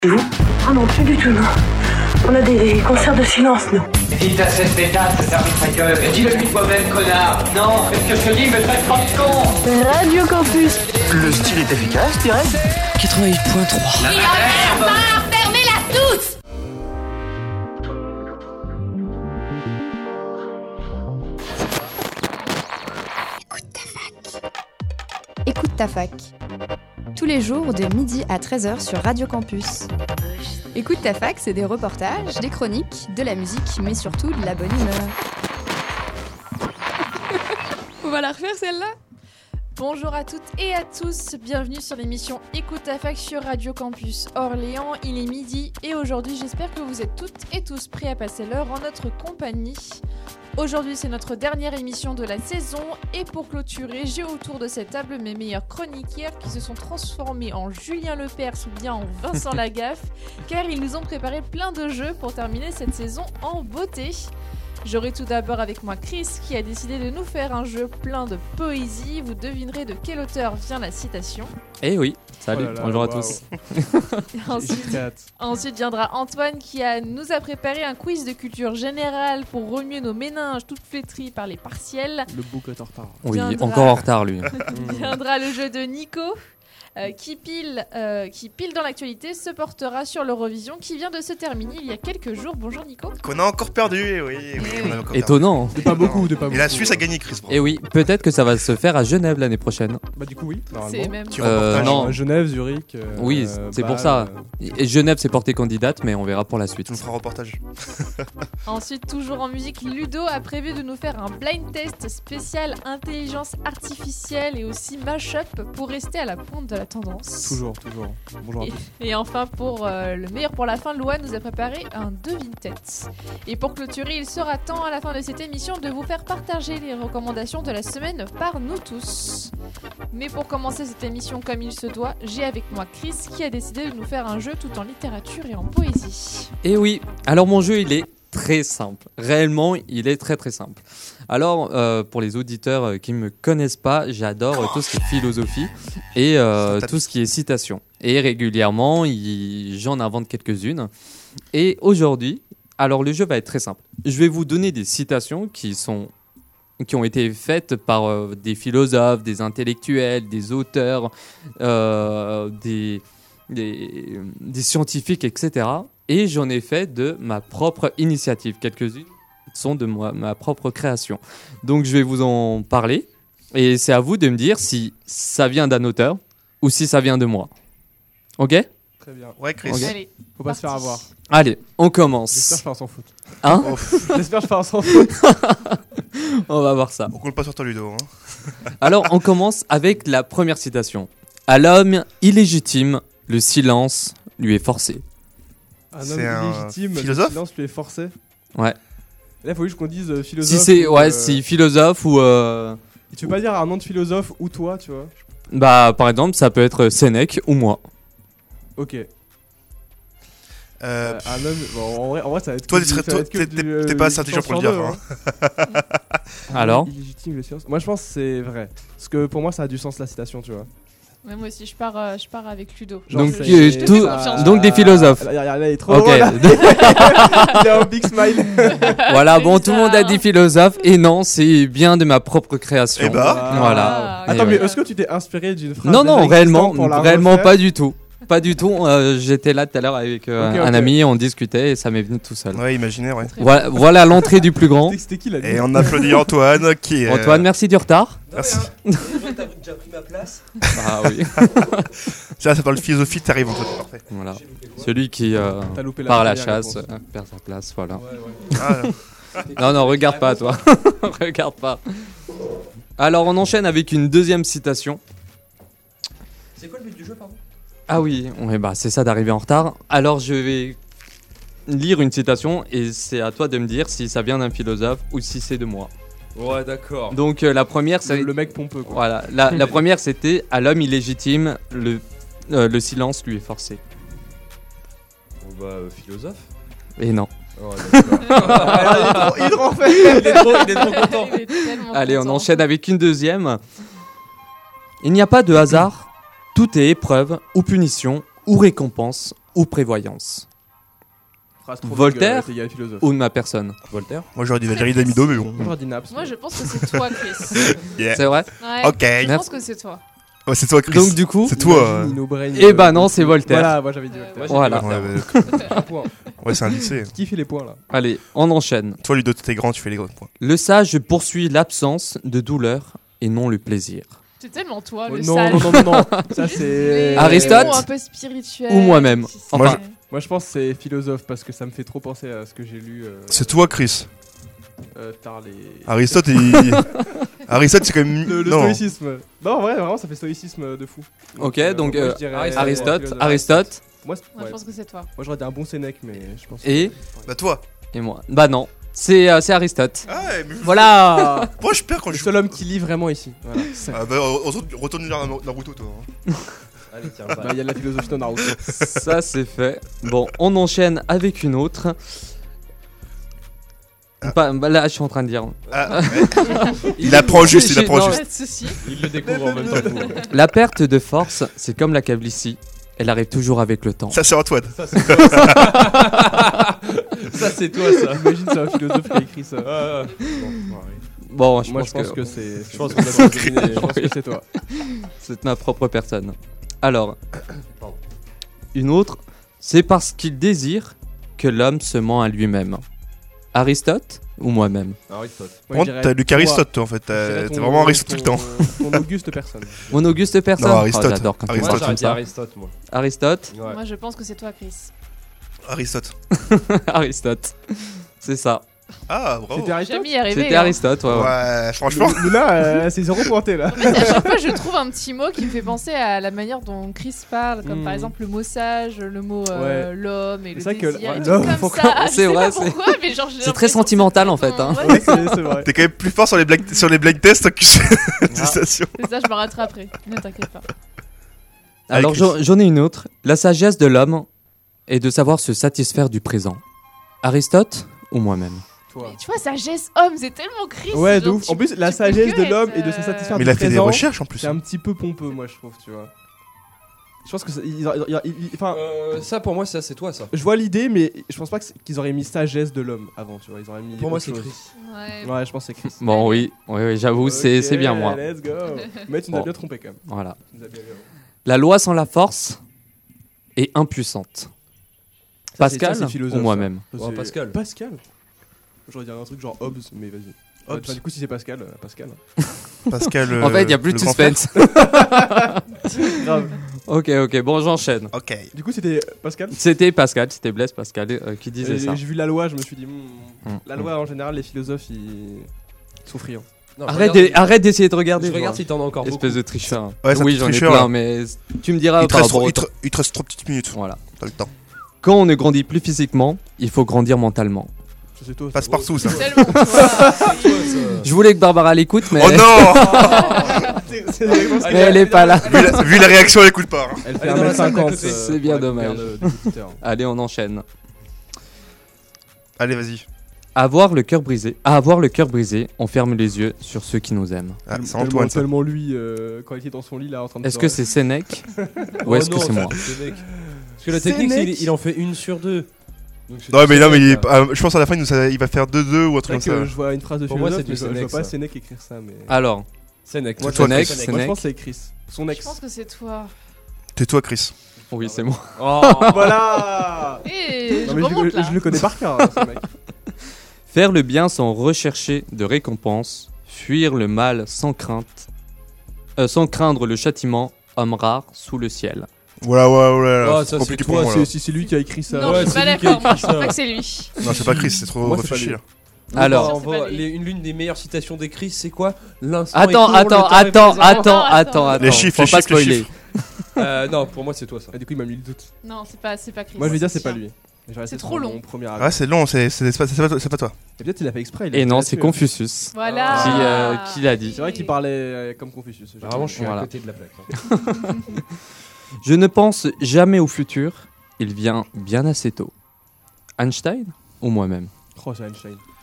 Et vous ? Ah non, plus du tout, non. On a des concerts de silence, nous. Dites à cette pétasse de fermer sa gueule. Et dis-le toi-même, connard. Non, fais ce que je te dis, mais faites pas de con. Radio Campus. Le style est efficace, je dirais. 88.3. La merde. Fermez-la tous. Écoute ta fac. Tous les jours de midi à 13h sur Radio Campus. Écoute ta fac, c'est des reportages, des chroniques, de la musique, mais surtout de la bonne humeur. On va la refaire celle-là ? Bonjour à toutes et à tous, bienvenue sur l'émission Écoute ta fac sur Radio Campus Orléans. Il est midi et aujourd'hui j'espère que vous êtes toutes et tous prêts à passer l'heure en notre compagnie. Aujourd'hui c'est notre dernière émission de la saison et pour clôturer, j'ai autour de cette table mes meilleurs chroniqueurs qui se sont transformés en Julien Lepers ou bien en Vincent Lagaffe car ils nous ont préparé plein de jeux pour terminer cette saison en beauté. J'aurai tout d'abord avec moi Chris qui a décidé de nous faire un jeu plein de poésie. Vous devinerez de quel auteur vient la citation. Eh oui, salut, bonjour à tous. Ensuite viendra Antoine qui nous a préparé un quiz de culture générale pour remuer nos méninges toutes flétries par les partiels. Le bouc est en retard. Oui, encore en retard lui. Viendra le jeu de Nico. Qui pile dans l'actualité se portera sur l'Eurovision qui vient de se terminer il y a quelques jours. Bonjour Nico. Qu'on a encore perdu, oui. On a encore étonnant. De pas beaucoup. Et la Suisse a gagné, Chris. Et oui, peut-être que ça va se faire à Genève l'année prochaine. Bah du coup oui. C'est même. Non. Genève, Zurich. Oui, c'est pour ça. Et Genève s'est portée candidate, mais on verra pour la suite. On fera un reportage. Ensuite, toujours en musique, Ludo a prévu de nous faire un blind test spécial intelligence artificielle et aussi mash-up pour rester à la pointe de la tendance. Toujours. Bonjour à tous. Et enfin, pour le meilleur pour la fin, Louane nous a préparé un devine-tête. Et pour clôturer, il sera temps à la fin de cette émission de vous faire partager les recommandations de la semaine par nous tous. Mais pour commencer cette émission comme il se doit, j'ai avec moi Chris qui a décidé de nous faire un jeu tout en littérature et en poésie. Et oui, alors mon jeu il est très simple. Réellement, il est très très simple. Alors, pour les auditeurs qui ne me connaissent pas, j'adore tout ce qui est philosophie et tout ce qui est citation. Et régulièrement, j'en invente quelques-unes. Et aujourd'hui, alors le jeu va être très simple. Je vais vous donner des citations qui ont été faites par des philosophes, des intellectuels, des auteurs, des scientifiques, etc. Et j'en ai fait de ma propre initiative. Quelques-unes sont de ma propre création. Donc je vais vous en parler. Et c'est à vous de me dire si ça vient d'un auteur ou si ça vient de moi. Ok ? Très bien. Ouais, Chris. Okay. Allez, Faut pas se faire avoir. Allez, on commence. J'espère que je s'en fout. Hein ? J'espère que je s'en fout. On va voir ça. On compte pas sur toi, Ludo. Hein. Alors on commence avec la première citation. À l'homme illégitime, le silence lui est forcé. Un C'est homme un illégitime, philosophe ? le silence lui est forcé. Ouais. Là, il faut juste qu'on dise philosophe. Si philosophe ou... Tu veux pas dire un nom de philosophe ou toi, tu vois ? Bah, par exemple, ça peut être Sénèque ou moi. Ok. Un homme... Bon, en vrai, ça va être... Toi, t'es pas assez intelligent pour le dire. Hein. Alors ? Illégitime, le silence. Moi, je pense que c'est vrai. Parce que pour moi, ça a du sens, la citation, tu vois. Ouais, moi aussi, je pars avec Ludo. Donc, confiance. donc des philosophes. Là, il est trop Ok. drôle, là. Il a un big smile. Voilà, bon, tout le monde a dit philosophe. Et non, c'est bien de ma propre création. Eh bah. Voilà. Ah. Et Attends, mais ouais. est-ce que tu t'es inspiré d'une phrase Non, déjà réellement existante pour la refaire pas du tout. Pas du tout. J'étais là tout à l'heure avec un ami, on discutait et ça m'es venu tout seul. Ouais, imaginaire, ouais. Voilà l'entrée du plus grand. C'était qui là Et on applaudit Antoine qui est... Antoine, merci du retard. Merci. T'as déjà pris ma place. Ah oui. Ça parle de philosophie, t'arrives Antoine, parfait. Voilà. Celui qui T'as loupé part à la première chasse réponse. perd sa place, voilà. Ah, Non, regarde pas toi. Regarde pas. Alors on enchaîne avec une deuxième citation. C'est quoi le but du jeu, pardon ? Ah oui, bah c'est ça d'arriver en retard. Alors je vais lire une citation et c'est à toi de me dire si ça vient d'un philosophe ou si c'est de moi. Ouais, d'accord. Donc la première, c'est Le mec pompeux, quoi. voilà. La première, c'était à l'homme illégitime, le silence lui est forcé. Bon bah, philosophe. Et non. Oh, d'accord. Il est trop fait. Il est trop content. Il est tellement Allez, on content. enchaîne avec une deuxième. Il n'y a pas de hasard. Tout est épreuve ou punition ou récompense ou prévoyance? Phrase trop Voltaire longue, t'es égal philosophe. ou de ma personne? Voltaire. Moi j'aurais dit Valérie Damido, mais bon. Moi j'aurais dit Naps. Moi, je pense que c'est toi, Chris. Yeah. C'est vrai? Ouais, Ok. je pense que c'est toi. Ouais, c'est toi, Chris. Donc du coup, c'est toi. Nino Brain, eh ben non, c'est Voltaire. Voilà, moi j'avais dit Voltaire. Voilà. Ouais, Un point. ouais, c'est un lycée. Qui fait les points là? Allez, on enchaîne. Toi, Ludo, t'es grand, tu fais les gros points. Le sage poursuit l'absence de douleur et non le plaisir. C'est tellement toi, Oh, le non, sage. non. Ça c'est. Aristote Un peu spirituel. ou moi-même. Enfin, Moi je pense que c'est philosophe parce que ça me fait trop penser à ce que j'ai lu. C'est toi, Chris. Tard les. Aristote, Aristote, c'est quand même. Le non. stoïcisme. Non, ouais, vraiment, ça fait stoïcisme de fou. ok, donc moi, je dirais, Aristote, philosophe. Aristote Moi, Moi, je pense que c'est toi. moi j'aurais dit un bon Sénèque, mais je pense. et Bah, toi. moi. Bah non, c'est Aristote. Ah, ouais, mais. Voilà. Moi, je perds quand Le je. seul homme qui lit vraiment ici. Voilà. C'est ça. Ah, bah, retourne lire Naruto, toi. hein. Allez, tiens, Bah, il y a de la philosophie dans Naruto. Ça c'est fait. Bon, on enchaîne avec une autre. Bah, là, je suis en train de dire. Ah, ouais. Il apprend juste, il apprend Non. juste. Pas de soucis. Il le découvre en même temps que vous. La perte de force, c'est comme la calvitie. Elle arrive toujours avec le temps. Ça, c'est Antoine. Ça, c'est toi, ça. Ça, c'est toi, ça. Imagine, c'est un philosophe qui a écrit ça. Bon, Moi, je pense que c'est. Je pense qu'on a deviné. Je pense que c'est toi. c'est ma propre personne. Alors, une autre, c'est parce qu'il désire que l'homme se ment à lui-même. Aristote ou moi-même? Aristote. Moi, Par je contre, dirais t'as lu qu'Aristote, toi, en fait. je dirais T'es ton- vraiment Aristote tout le temps. Ton auguste personne. Mon auguste personne. Non, Aristote. Oh, j'adore quand tu Aristote. Moi, parles j'aurais comme dit ça. Aristote, moi. Aristote. Ouais. Moi, je pense que c'est toi, Chris. Aristote. Aristote. C'est ça. Ah, bravo. C'était J'ai Aristote. jamais y arrivé. C'était hein. Aristote, ouais. Ouais, franchement. Là, c'est 0 pointé là. En fait, à chaque fois, je trouve un petit mot qui me fait penser à la manière dont Chris parle, comme par exemple le mot sage, le mot Ouais. l'homme et le C'est vrai que- désir, et ouais, tout l'homme, comme faut ça. Je C'est sais vrai, pas c'est- pourquoi, mais genre, j'ai C'est très l'impression sentimental que en fait. Hein. Ouais, C'est vrai. T'es quand même plus fort sur les blind tests que sur les stations. c'est ça, je me rattraperai. Ne t'inquiète pas. Alors Chris. j'en ai une autre. La sagesse de l'homme est de savoir se satisfaire du présent. Aristote ou moi-même? Toi. Mais tu vois, sagesse homme, c'est tellement Chris. Ouais, de genre, ouf. tu- En plus, tu la peux sagesse que de l'homme être, et de se satisfaire Mais du il a fait des présent, recherches en plus. c'est un petit peu pompeux, moi, je trouve, tu vois. Je pense que enfin, Ça, pour moi, c'est toi, ça. je vois l'idée, mais je pense pas qu'ils auraient mis sagesse de l'homme avant, tu vois. Ils auraient mis. Pour moi, autre c'est chose. Chris. Ouais. Ouais, je pense que c'est Chris. Bon oui, j'avoue, c'est bien moi. Let's go. Mais tu nous as Bon. bien trompé quand même. Voilà. Tu nous as bien vu. La loi sans la force est impuissante. Ça, c'est- Pascal ça, c'est philosophe, ou moi-même? ça. Oh, C'est- Pascal. Pascal. J'aurais dit un truc genre Hobbes, mais vas-y. Hobbes. Enfin, du coup, si c'est Pascal, Pascal. Pascal. En fait, il n'y a plus le de grand frère. suspense. Grave. ok, bon, j'enchaîne. Ok. Du coup, c'était Pascal. C'était Pascal, c'était Blaise Pascal qui disait ça. J'ai vu la loi, je me suis dit, la Mm. loi en général, les philosophes ils sont friands. Non, Arrête d'essayer de regarder. Je regarde voir. si t'en as encore beaucoup. Espèce de tricheur. Ouais, c'est un oui, petit j'en ai tricheur, plein, là. mais tu me diras Il te par reste rapport au trop- il te reste 3 petites minutes. Voilà. T'as le temps. Quand on ne grandit plus physiquement, il faut grandir mentalement. Ça, c'est toi. ça. Passe partout, ça. Tellement toi. Je voulais que Barbara l'écoute, mais, Oh non. C'est exactement ce mais qu'elle elle est pas là. Vu la réaction, elle écoute pas. hein. Elle fait Elle est dans la salle d'à 1m50. côté. C'est bien dommage. Allez, on enchaîne. Allez, vas-y. Avoir le cœur brisé. À avoir le cœur brisé, on ferme les yeux sur ceux qui nous aiment. Ah, c'est Antoine, ça. Tellement lui, quand il était dans son lit là en train de Est-ce que c'est Sénèque ou est-ce que c'est moi? Parce que la technique, Sénèque. il en fait une sur deux. Donc, c'est Non, mais non, mais Sénèque, là. je pense à la fin, il va faire 2-2 ou un truc C'est vrai comme que ça. je vois une phrase de Pour moi, philosophe, c'est mais du je vois Sénèque, pas ça. Sénèque écrire ça. Mais... Alors, Sénèque. Moi, Sénèque, Chris. Moi, je Sénèque. pense que c'est Chris. Son Je ex. pense que c'est toi. Tais-toi, Chris. Oui, c'est moi. Oh. Voilà. Et Non, je mais remonte là. je le connais par cœur, hein, ce mec. Faire le bien sans rechercher de récompense, fuir le mal sans crainte, sans craindre le châtiment, homme rare sous le ciel. Voilà. Oh, ça, C'est compliqué c'est pour toi, moi, là. C'est lui qui a écrit ça. Non, Ouais, je suis c'est pas lui qui a d'accord. Moi, écrit je pense ça. pas que c'est lui. Non, c'est pas Chris, c'est trop Moi, c'est pas réfléchi. lui. là. Alors, On c'est pas va- lui. l'une des meilleures citations d'écrit, c'est quoi? L'instant attends, est court, le temps est présent. Attends. Les chiffres, Faut les pas chiffres, les spoiler. chiffres. Non, pour moi, c'est toi, ça. Ah, du coup, il m'a mis le doute. Non, c'est pas Chris. Moi, je vais dire, c'est pas lui. C'est trop long. Mon premier Ah, c'est long, c'est pas toi. Et peut-être il a fait exprès. il a Et fait non, là-dessus, c'est hein. Confucius Voilà. qui l'a dit. C'est vrai qu'il parlait comme Confucius. Bah, vraiment, je suis Voilà. à côté de la plaque. Je ne pense jamais au futur, il vient bien assez tôt. Einstein ou moi-même? Oh, c'est Einstein.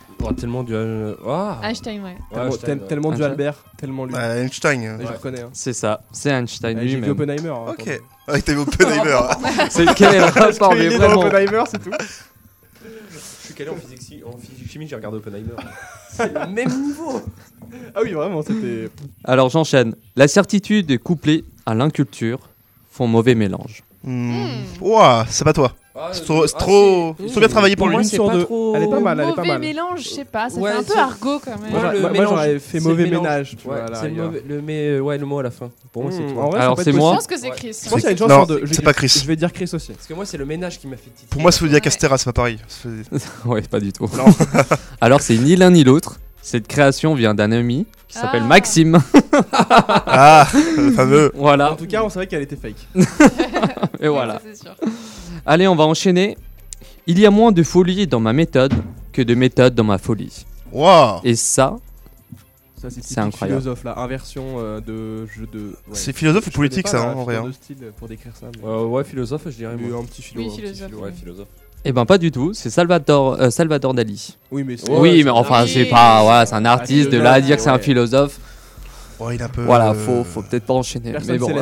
Tellement du... Einstein, ouais. Tellement du Albert, tellement lui. Einstein. Je reconnais. Hein. C'est ça, c'est Einstein J'ai vu lui-même. Oppenheimer. Hein, ok. Ah, t'as vu Oppenheimer. C'est quel est le rapport, mais vraiment. Oppenheimer, c'est tout. Je suis calé en physique chimie, j'ai regardé Oppenheimer. C'est le même niveau. Ah oui, vraiment, c'était... Alors j'enchaîne. La certitude couplée à l'inculture font mauvais mélange. Ouah, c'est pas toi. C'est trop bien travaillé pour lui. Une sur deux. Elle est pas mal, elle est pas Mauvais mal. mélange, je sais pas, ça fait un peu argot quand même. Moi j'aurais fait mauvais ménage. Tu vois, c'est le mot à la fin. Pour moi, c'est toi. En vrai, alors c'est moi. Je pense que c'est Chris. Moi, c'est une chance sur deux. C'est pas Chris. Je vais dire Chris aussi. Parce que moi, c'est le ménage qui m'a fait titiller. Pour moi, Sofia Castera, c'est pas pareil. Ouais, pas du tout. Alors c'est ni l'un ni l'autre. Cette création vient d'un ami qui s'appelle Maxime. Ah, le fameux. Voilà. En tout cas, on savait qu'elle était fake. Et voilà. C'est sûr. Allez, on va enchaîner. Il y a moins de folie dans ma méthode que de méthode dans ma folie. Waouh. Et ça c'est incroyable. Philosophe là, inversion de jeu de. Ouais. C'est philosophe ou politique ça, en vrai. De style pour décrire ça. Ouais, philosophe, je dirais. Un petit philo. Oui, philosophe. Ouais, philosophe. Eh ben pas du tout, c'est Salvador Dali. Oui, mais oui, mais enfin c'est pas, voilà, c'est un artiste. De là à dire que c'est un philosophe. Ouais, il est un peu. Voilà, faut peut-être pas enchaîner. Mais bon.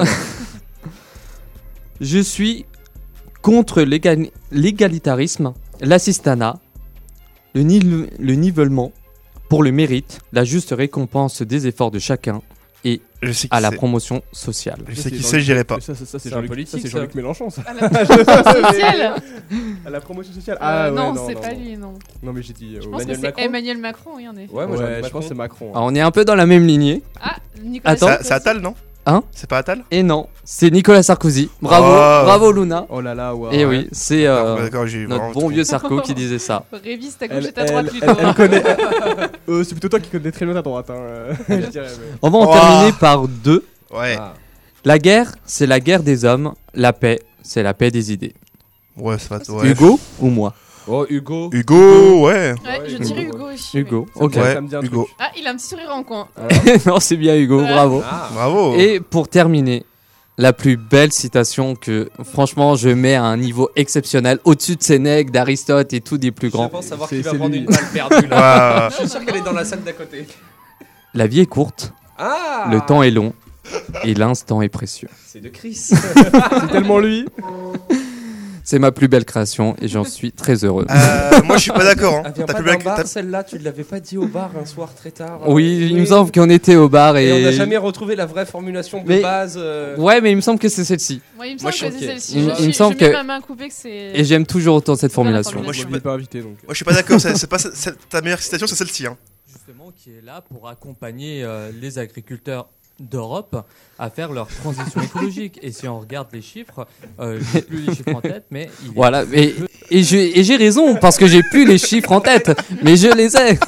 Je suis contre l'égalitarisme, l'assistanat, le nivellement pour le mérite, la juste récompense des efforts de chacun et à la promotion sociale. Je sais qui c'est, je dirais pas. Ça c'est Jean-Luc Mélenchon, ça. À la promotion sociale. À la promotion sociale. Non, c'est pas lui, non. Non, mais j'ai dit. Je pense que c'est Emmanuel Macron, oui, en effet. Ouais, je pense que c'est Macron. Alors, on est un peu dans la même lignée. Ah, Nicolas. Attends, c'est Attal, non? Hein? C'est pas Attal? Et non, c'est Nicolas Sarkozy. Bravo Luna. Oh là là, waouh. Et oui, c'est notre bon vieux Sarko qui disait ça. Révise ta gauche et ta droite, elle connaît. C'est plutôt toi qui connais très bien ta droite. Je dirais, mais... On va en terminer par deux. Ouais. La guerre, c'est la guerre des hommes. La paix, c'est la paix des idées. Ouais, ça va. Ouais. Hugo ou moi? Oh, Hugo. Hugo, ouais. Ouais, je dirais Hugo aussi. Hugo, oui. ok. Ouais, Hugo. Ah, il a un petit sourire en coin. Non, c'est bien Hugo, bravo. Ah, bravo. Et pour terminer, la plus belle citation que, franchement, je mets à un niveau exceptionnel, au-dessus de Sénèque, d'Aristote et tout des plus grands. Je pense savoir qui va prendre une balle perdue là. Je suis sûr qu'elle est dans la salle d'à côté. La vie est courte, le temps est long et l'instant est précieux. C'est de Chris. C'est tellement lui. C'est ma plus belle création et j'en suis très heureux. Moi, je suis pas d'accord. Elle vient pas d'un bar, celle-là, tu ne l'avais pas dit au bar un soir très tard. Oui, il me semble qu'on était au bar et... on n'a jamais retrouvé la vraie formulation de base. Ouais, mais il me semble que c'est celle-ci. Ouais, il me semble que c'est celle-ci. Il me semble que... Je mets ma main coupée que c'est... Et j'aime toujours autant cette formulation. Moi, je suis pas invité, donc. Moi, je suis pas d'accord. C'est pas ta meilleure citation, c'est celle-ci. Justement, qui est là pour accompagner les agriculteurs d'Europe à faire leur transition écologique. Et si on regarde les chiffres, j'ai plus les chiffres en tête, mais... Voilà, et j'ai raison, parce que j'ai plus les chiffres en tête, mais je les ai.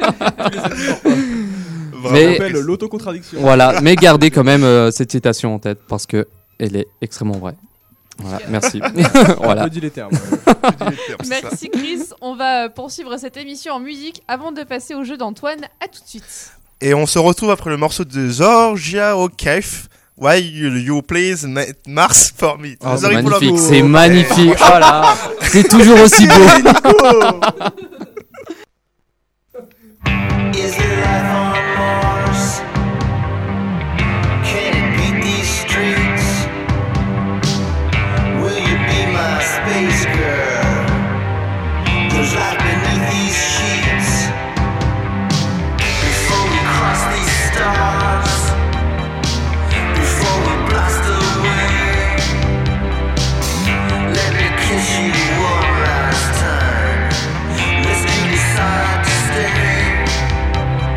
Mais l'autocontradiction. Voilà, mais gardez quand même cette citation en tête, parce que elle est extrêmement vraie. Voilà, merci. Voilà. Je dis les termes. Merci Chris, on va poursuivre cette émission en musique avant de passer au jeu d'Antoine. À tout de suite. Et on se retrouve après le morceau de Georgia O'Keeffe. Why you please Mars for me. Oh, c'est magnifique, c'est magnifique. Voilà, c'est toujours aussi beau. Is there life on Mars? Can it beat these streets? Will you be my space girl? There's life beneath these sheets. Before we cross these stars, before we blast away, let me kiss you one last time. Let's do decide to stay.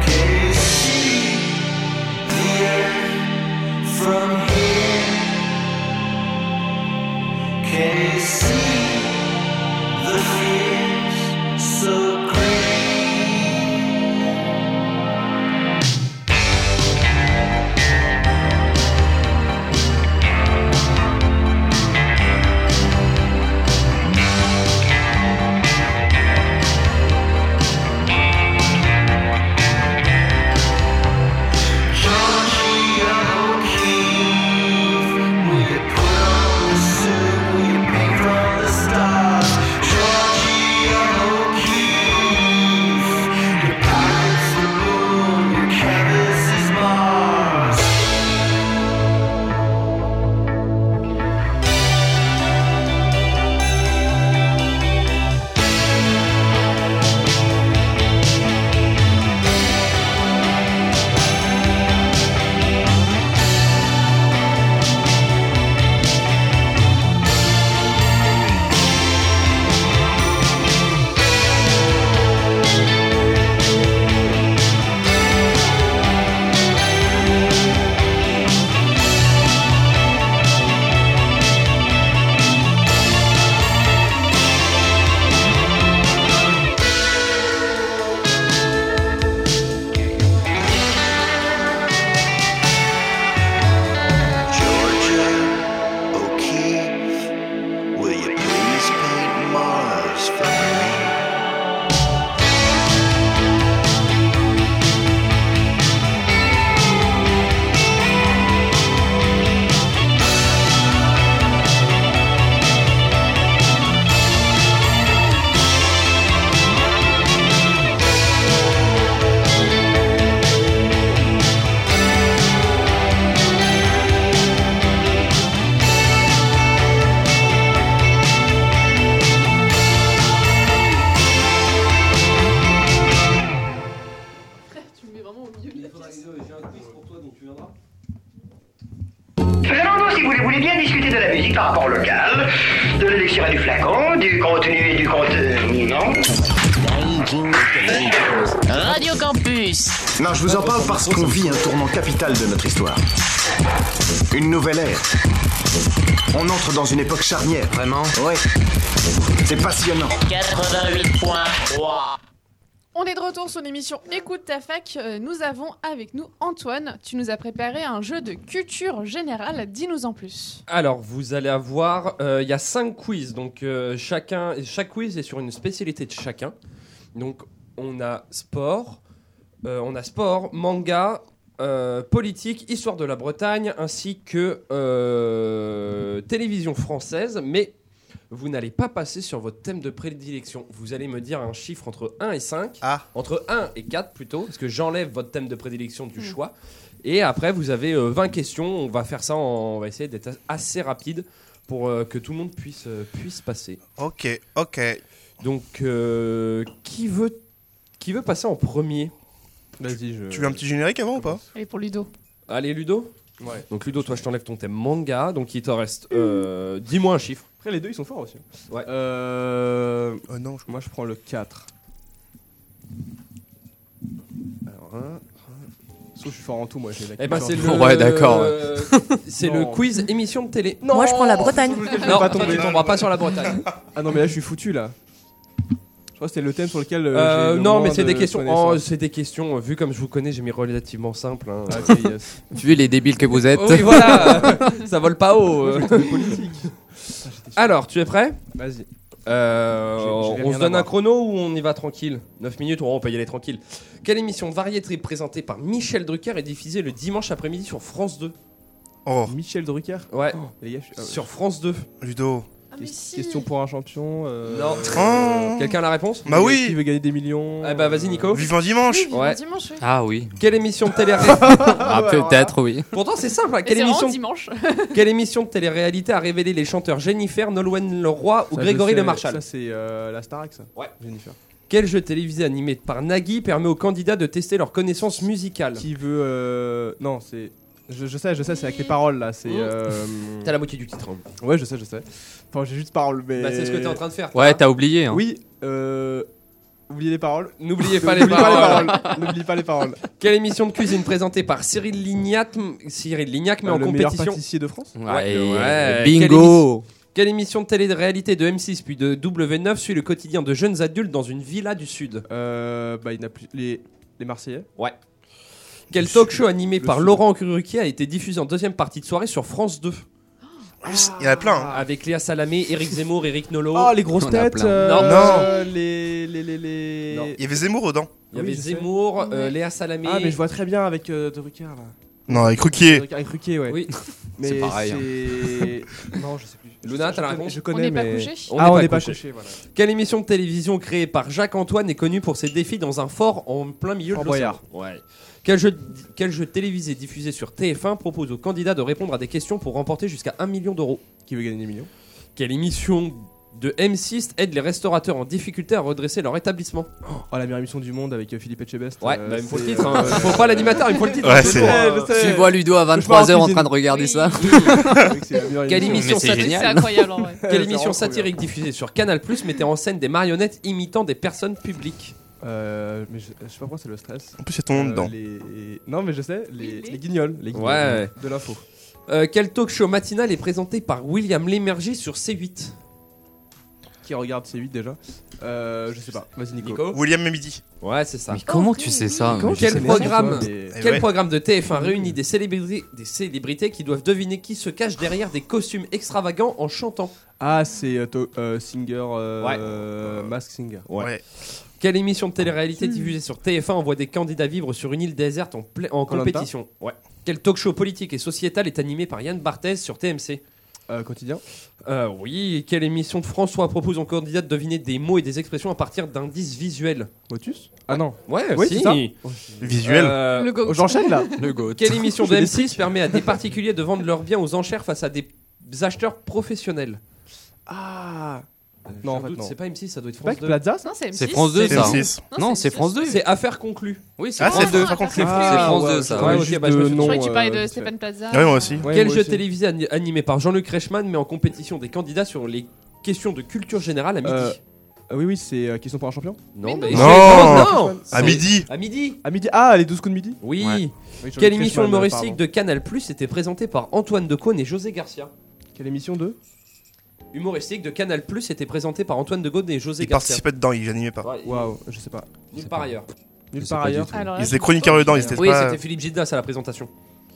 rapport local, de l'élixir et du flacon, du contenu et du contenant. Radio Campus. Non, je vous en parle parce qu'on vit un tournant capital de notre histoire. Une nouvelle ère. On entre dans une époque charnière. Vraiment? Ouais. C'est passionnant. 88.3. On est de retour sur l'émission Écoute ta fac. Nous avons avec nous Antoine. Tu nous as préparé un jeu de culture générale. Dis-nous en plus. Alors, vous allez avoir... Il y a 5 quiz. Donc, chaque quiz est sur une spécialité de chacun. Donc, on a sport, manga, politique, histoire de la Bretagne, ainsi que télévision française. Mais vous n'allez pas passer sur votre thème de prédilection. Vous allez me dire un chiffre entre 1 et 5. Entre 1 et 4 plutôt, parce que j'enlève votre thème de prédilection du choix. Et après, vous avez 20 questions. On va faire ça, on va essayer d'être assez rapide pour que tout le monde puisse passer. Ok. Donc, qui veut passer en premier? Vas-y, Tu veux un petit générique avant ou pas? Allez, pour Ludo. Allez, Ludo. Ouais. Donc, Ludo, toi, je t'enlève ton thème manga. Donc, il te reste... dis-moi un chiffre. Après, les deux, ils sont forts aussi. Ouais. Non, moi, je prends le 4. Alors, sauf que je suis fort en tout, moi. J'ai la Eh ben, c'est culture. le... Ouais, d'accord. C'est le quiz émission de télé. Non. Moi, je prends la Bretagne. Non, toi, tu tomberas pas sur la Bretagne. Ah non, mais là, je suis foutu, là. Je crois que c'était le thème sur lequel... non, mais c'est des questions. C'est des questions. Vu comme je vous connais, j'ai mis relativement simple. Hein. Ok, yes. Vu les débiles que vous êtes. Oui, voilà. Ça vole pas haut. Alors, tu es prêt? Vas-y. On se donne un chrono ou on y va tranquille? 9 minutes, on peut y aller tranquille. Quelle émission variété présentée par Michel Drucker est diffusée le dimanche après-midi sur France 2? Michel Drucker? Ouais. Les gars, sur France 2. Ludo. Question pour un champion. Non. Quelqu'un a la réponse? Bah oui. Qui veut gagner des millions? Eh bah vas-y Nico. Vivant dimanche. Ouais. Dimanche, oui. Ah oui. Quelle émission de télé? Ah peut-être oui. Pourtant c'est simple. Hein. Et c'est vraiment dimanche. Quelle émission de télé-réalité a révélé les chanteurs Jennifer, Nolwenn Leroy ou Grégory Le Marchal? Ça c'est la Starac, ça. Ouais. Jennifer. Quel jeu télévisé animé par Nagui permet aux candidats de tester leurs connaissances musicales? Qui veut Non, c'est... Je sais, c'est avec les paroles là. C'est. T'as la moitié du titre. Hein. Ouais, je sais. Enfin, j'ai juste paroles, mais. Bah, c'est ce que t'es en train de faire. Ouais, t'as oublié. Hein. Oui. Oubliez les paroles. N'oubliez pas les paroles. N'oubliez pas les paroles. Quelle émission de cuisine présentée par Cyril Lignac, mais en le compétition? meilleur pâtissier de France. Ouais. Bingo. Quelle émission de télé-réalité de M6 puis de W9 suit le quotidien de jeunes adultes dans une villa du Sud? Bah, il n'a plus les Marseillais. Ouais. Quel talk show animé par Laurent Ruquier a été diffusé en deuxième partie de soirée sur France 2? Il y en a plein. Hein. Avec Léa Salamé, Éric Zemmour, Éric Nolot. Oh, les grosses têtes. Non. Les. Non. Il y avait Zemmour dedans. Il y avait Zemmour, Léa Salamé. Ah, mais je vois très bien avec Drucker là. Non, avec Ruquier. Avec Ruquier, ouais. Oui. Mais c'est pareil. Non, je sais plus. Luna, t'as la réponse? Je connais, on n'est mais... pas couché. On n'est pas couché, voilà. Quelle émission de télévision créée par Jacques-Antoine est connue pour ses défis dans un fort en plein milieu de l'océan? Ouais. Quel jeu télévisé diffusé sur TF1 propose aux candidats de répondre à des questions pour remporter jusqu'à 1 million d'euros? Qui veut gagner des millions? Quelle émission de M6 aide les restaurateurs en difficulté à redresser leur établissement? Oh, la meilleure émission du monde avec Philippe Etchebest. Ouais, bah, il me faut le titre. Hein. Il faut pas l'animateur, il me faut le titre. Ouais, Tu vois Ludo à 23h en train de regarder ça. Quelle émission C'est incroyable en vrai. Quelle émission satirique diffusée sur Canal+ mettait en scène des marionnettes imitant des personnes publiques? Mais je sais pas pourquoi c'est le stress. En plus, il y a ton nom dedans. Non, mais je sais, les guignols. Ouais. De l'info. Quel talk show matinal est présenté par William Lémergie sur C8? Qui regarde C8 déjà? Je sais pas. Vas-y, Nico. William Midi. Ouais, c'est ça. Mais comment tu sais ça? Quel programme de TF1 réunit des célébrités qui doivent deviner qui se cache derrière des costumes extravagants en chantant? Ah, c'est Singer. Mask Singer. Ouais. Quelle émission de télé-réalité diffusée sur TF1 envoie des candidats vivre sur une île déserte en compétition? Ouais. Quel talk show politique et sociétal est animé par Yann Barthès sur TMC? Quotidien. Oui. Quelle émission de France 3 propose aux candidats de deviner des mots et des expressions à partir d'indices visuels? Motus? Ah non. Ouais, oui, si. c'est ça. Visuel. Le GOAT. J'enchaîne là. Le GOAT. Quelle émission de M6 permet à des particuliers de vendre leurs biens aux enchères face à des acheteurs professionnels? Ah. Non, en fait, non. C'est pas M6, ça doit être C'est pas France 2. Plaza, ça Non, c'est M6. C'est France 2 C'est ça. M6. Non, c'est France 2. C'est Affaire conclue. Oui, c'est Ah, France c'est 2. Affaire conclue. C'est France 2 ça. Ouais, ouais. ok, bah, je me suis Je nom, croyais que tu parlais de vite Stéphane Plaza. Ouais, moi aussi. Ouais, Quel moi jeu aussi. télévisé animé par Jean-Luc Reichmann met en compétition des candidats sur les questions de culture générale à midi? Oui, c'est Question pour un champion. Non, Mais mais non. non. À midi. À midi. À midi. Ah, les 12 coups de midi. Oui. Ouais. Oui, Jean-Luc Quelle émission Reichmann, humoristique pardon. de Canal+ était présentée par Antoine Decaune et José Garcia? Quelle émission de Humoristique de Canal+ était présentée par Antoine Decaune et José Il Garcia. participait dedans, il animait pas. Ouais, Waouh, je sais pas. nulle part ailleurs. Nulle sais part pas du ailleurs. tout. Alors là, Ils je étaient sais chroniqueurs pas. dedans, ils étaient Oui, pas. c'était Philippe Gildas à la présentation.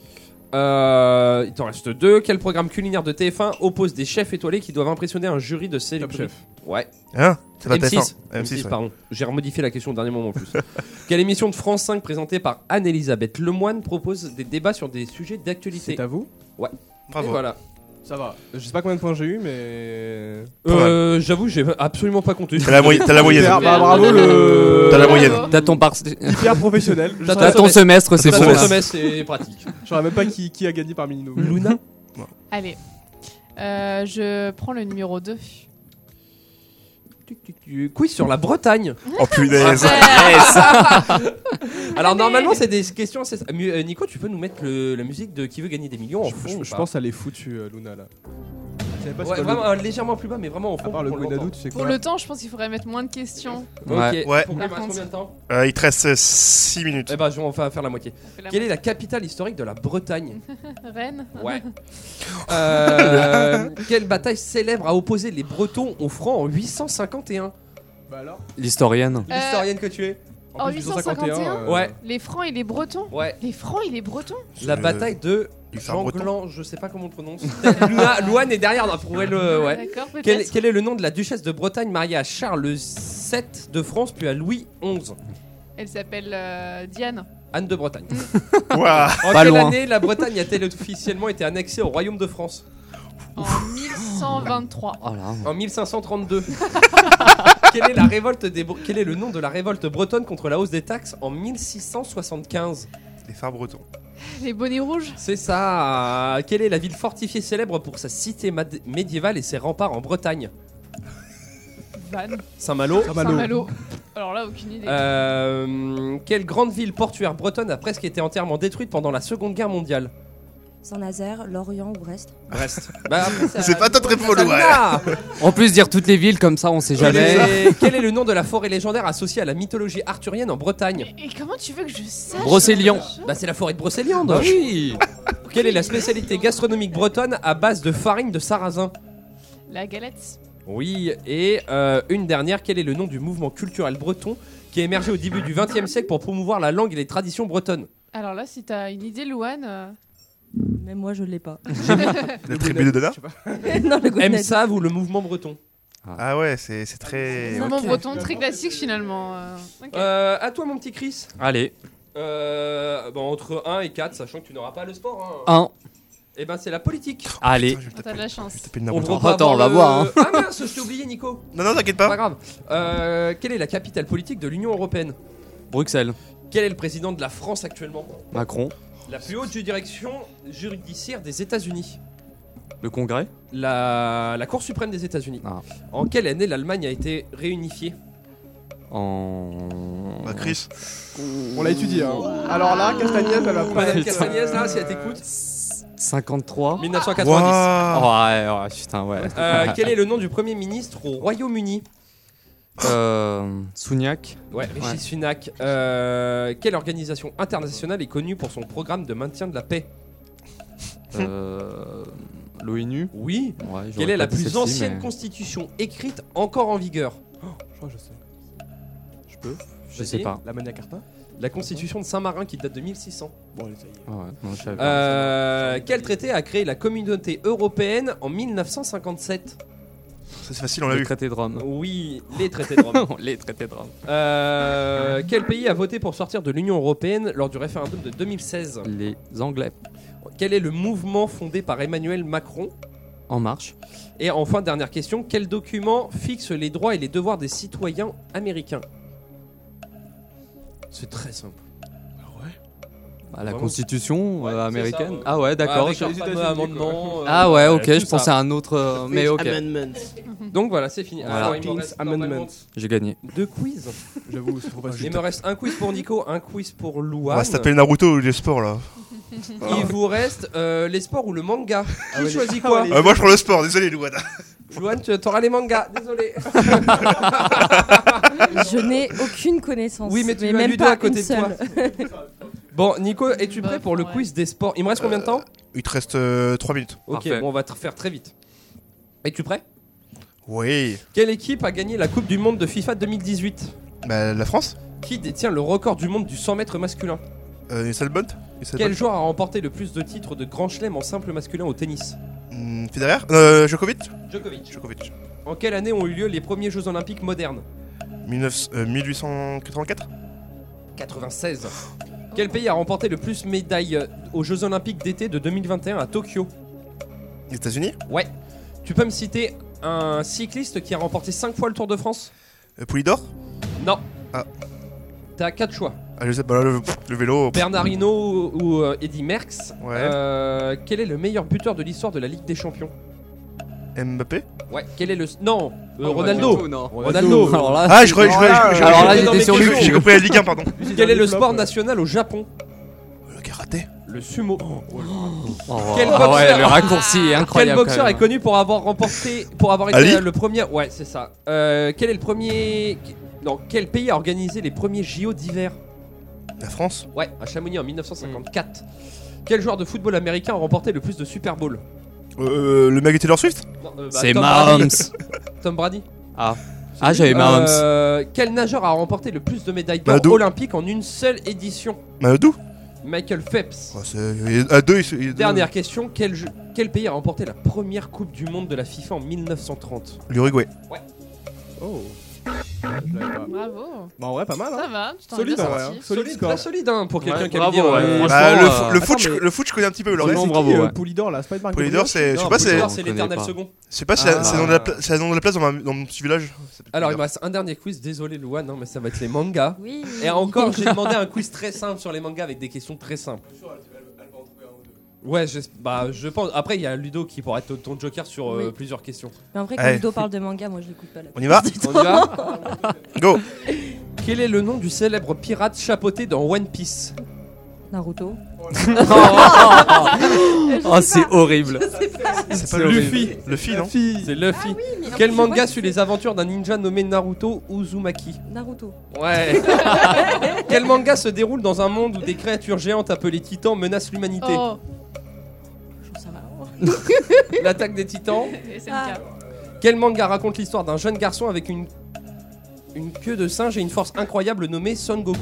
Il t'en reste 2. Quel programme culinaire de TF1 oppose des chefs étoilés qui doivent impressionner un jury de célébrités? Chef. Ouais. Hein? C'est pas M6. TF1. M6, ouais. pardon. J'ai remodifié la question au dernier moment en plus. Quelle émission de France 5 présentée par Anne-Elisabeth Lemoine propose des débats sur des sujets d'actualité? C'est à vous. Ouais. Bravo. Et voilà. Ça va. Je sais pas combien de points j'ai eu, mais. J'avoue, j'ai absolument pas compté. T'as la moyenne. Super, bah, bravo le. T'as la moyenne. T'as ton Hyper professionnel. Je T'as saurais- T'as ton semestre, c'est T'as faux. ton là. semestre, c'est pratique. Je saurais même pas qui a gagné parmi nous. Luna. Allez. Je prends le numéro 2. Quiz sur la Bretagne. Oh punaise. Alors normalement c'est des questions assez... Nico, tu peux nous mettre la musique de Qui veut gagner des millions en fond? Je pense qu'elle est foutue, Luna là. Je savais pas si Ouais, c'est pas vraiment légèrement plus bas, mais vraiment en fond. À part le pour Gwenadou, longtemps. tu sais Pour quoi. le temps, je pense qu'il faudrait mettre moins de questions. Ouais. Ok. Ouais. Pour Par il me reste contre. combien de temps? Il te reste 6 minutes. Eh ben, on va faire la moitié. Fais la Quelle est la capitale historique de la Bretagne? Rennes. Ouais. Quelle bataille célèbre a opposé les Bretons aux Francs en 851? Bah alors L'historienne. L'historienne que tu es? En 851, Ouais. Les Francs et les Bretons. Ouais. Les Francs et les Bretons. La bataille de Jean Janglan, je sais pas comment on le prononce. Louane est derrière, on a prouvé le. Ouais. D'accord, Quel, peut-être. quel est le nom de la duchesse de Bretagne mariée à Charles VII de France puis à Louis XI? Elle s'appelle Diane. Anne de Bretagne. Ouah. En Pas quelle loin. année la Bretagne a-t-elle officiellement été annexée au royaume de France? En 1123. Oh là. En 1532. Quelle est le nom de la révolte bretonne contre la hausse des taxes en 1675? Les phares bretons. Les bonnets rouges. C'est ça. Quelle est la ville fortifiée célèbre pour sa cité médiévale et ses remparts en Bretagne? Vannes. Saint-Malo. Saint-Malo. Alors là, aucune idée. Quelle grande ville portuaire bretonne a presque été entièrement détruite pendant la Seconde Guerre mondiale? Saint-Nazaire, Lorient ou Brest. Brest. Bah, après, ça- C'est pas toi très polo, ouais. Ah. En plus, dire toutes les villes comme ça, on sait jamais. Quel est le nom de la forêt légendaire associée à la mythologie arthurienne en Bretagne? Et comment tu veux que je sache Brocéliande. Bah c'est la forêt de Brocéliande. Bah oui. Quelle est la spécialité gastronomique bretonne à base de farine de sarrasin? La galette. Oui, et une dernière, quel est le nom du mouvement culturel breton qui a émergé au début du XXe siècle pour promouvoir la langue et les traditions bretonnes? Alors là, si t'as une idée, Louane. Même moi, je l'ai pas. La tribu de Dada. Non, le Gwenadou. MSAV ou le mouvement breton? Ah ouais, c'est très. Mouvement Ok. breton, très classique finalement. Ok. À toi mon petit Chris. Allez. Entre 1 et 4, sachant que tu n'auras pas le sport. Hein. 1. Et ben c'est la politique. Allez. Putain, je vais T'as de la chance. taper le On Naruto. va Attends, on va avoir voir, Ah mince, je t'ai oublié Nico. Non, non, t'inquiète Pas pas. grave. Quelle est la capitale politique de l'Union Européenne? Bruxelles. Quel est le président de la France actuellement? Macron. La plus haute juridiction judiciaire des États-Unis. Le Congrès. La Cour suprême des États-Unis. Ah. En quelle année l'Allemagne a été réunifiée? Bah, Chris. On l'a étudié. Hein. Alors là, Castagnès, elle va pas. Madame Castagnès, là, si elle t'écoute. 53. 1990. Waouh. Ouais, putain, ouais. Quel est le nom du Premier ministre au Royaume-Uni? Souniac. Ouais, Rishi Sunak. Quelle organisation internationale est connue pour son programme de maintien de la paix? L'ONU. Oui. Ouais, j'aurais Quelle est pas la dit plus celle-ci, ancienne mais constitution écrite encore en vigueur? Je crois que je sais. Je peux. Je sais pas. La Magna Carta. La constitution de Saint-Marin qui date de 1600. Bon, allez, ça y est. Ah ouais, non, je savais pas. Quel traité a créé la communauté européenne en 1957? Ça, c'est facile, on l'a Le vu. traité de Rome. Oui, les traités de Rome. Les traités de Rome. Quel pays a voté pour sortir de l'Union Européenne lors du référendum de 2016? Les Anglais. Quel est le mouvement fondé par Emmanuel Macron? En marche. Et enfin, dernière question, quel document fixe les droits et les devoirs des citoyens américains? C'est très simple. Ah ouais. La Constitution américaine. Ça, Ah ouais, d'accord. Avec un fameux amendement. Ah ouais, ok, tout je pensais à un autre. Mais ok. Donc voilà, c'est fini. Voilà. Alors, il me reste normalement J'ai gagné. 2 quiz. J'avoue, c'est trop facile. Il me reste un quiz pour Nico, un quiz pour On Louane. va se taper Naruto ou les sports là. Il vous reste les sports ou le manga. Qui choisit quoi? Moi je prends le sport, désolé Louane. Louane, tu auras les mangas, désolé. Je n'ai aucune connaissance. Oui, mais tu as même Ludo pas à côté une de toi. seule. Bon, Nico, es-tu prêt pour le quiz des sports? Il me reste combien de temps? Il te reste 3 minutes. Ok, Parfait. bon, on va te faire très vite. Es-tu prêt? Oui. Quelle équipe a gagné la Coupe du Monde de FIFA 2018? Bah la France. Qui détient le record du monde du 100 mètres masculin? Usain Bolt. Quel joueur a remporté le plus de titres de Grand Chelem en simple masculin au tennis? Federer. Djokovic. Djokovic. En quelle année ont eu lieu les premiers Jeux Olympiques modernes? 1884. 96. Quel pays a remporté le plus de médailles aux Jeux Olympiques d'été de 2021 à Tokyo? Les États-Unis. Ouais. Tu peux me citer un cycliste qui a remporté 5 fois le Tour de France? Poulidor. Non. Ah. T'as 4 choix. Ah, je sais pas, le vélo. Bernard Hinault ou Eddy Merckx. Ouais. Quel est le meilleur buteur de l'histoire de la Ligue des Champions? Mbappé. Ouais. Quel est le... Non. Oh, Ronaldo. pas du tout, non. Ronaldo. Alors là, Ah, je croyais. alors là, j'étais sur lui. J'ai compris la Ligue 1, pardon. Quel est le sport national au Japon? Le karaté. Le sumo. Quel boxeur... ouais, le raccourci est incroyable. Quel boxeur est connu pour avoir remporté, pour avoir été Ali le premier? Ouais, c'est ça. Quel est le premier? Non, quel pays a organisé les premiers JO d'hiver? La France. Ouais, à Chamonix en 1954. Quel joueur de football américain a remporté le plus de Super Bowl? Le mec de Taylor Swift. C'est Tom Mahomes. Brady. Tom Brady. Ah, j'avais Mahomes. Quel nageur a remporté le plus de médailles d'or Madou. olympiques en une seule édition? Madou. Michael Phelps. À deux, Dernière question, quel pays a remporté la première Coupe du Monde de la FIFA en 1930? L'Uruguay. Ouais. Oh. Bravo. Bah en vrai pas mal hein. Ça va, tu t'en es Solide bien en vrai, sorti. hein. Solide score. Très solide hein, pour quelqu'un Ouais, qui aime bravo, bien. ouais. Bah, le Attends, foot je connais un petit peu. Le Franchement, reste. bravo. Poulidor là, Spider-Man. Poulidor c'est. Je sais Non, pas, c'est. Poulidor, on c'est connaît l'éternel pas. second. Je sais pas, c'est le nom de la place dans mon petit village. Alors il me reste un dernier quiz, désolé Louane, mais ça va être les mangas. Oui. Et encore, j'ai demandé un quiz très simple sur les mangas avec des questions très simples. Ouais, je pense. Après, il y a Ludo qui pourra être ton joker sur Oui. plusieurs questions. Mais en vrai, quand Allez. Ludo parle de manga, moi je l'écoute pas là. On y va. On y va. Go. Quel est le nom du célèbre pirate chapeauté dans One Piece? Naruto. Oh, c'est horrible. C'est pas Luffy. Luffy, non? C'est Luffy. Quel manga suit les aventures d'un ninja nommé Naruto Uzumaki? Naruto. Ouais. Quel manga se déroule dans un monde où des créatures géantes appelées titans menacent l'humanité? Oh, J'en sais rien. L'attaque des titans. et c'est le cas. Quel manga raconte l'histoire d'un jeune garçon avec une queue de singe et une force incroyable nommée Son Goku?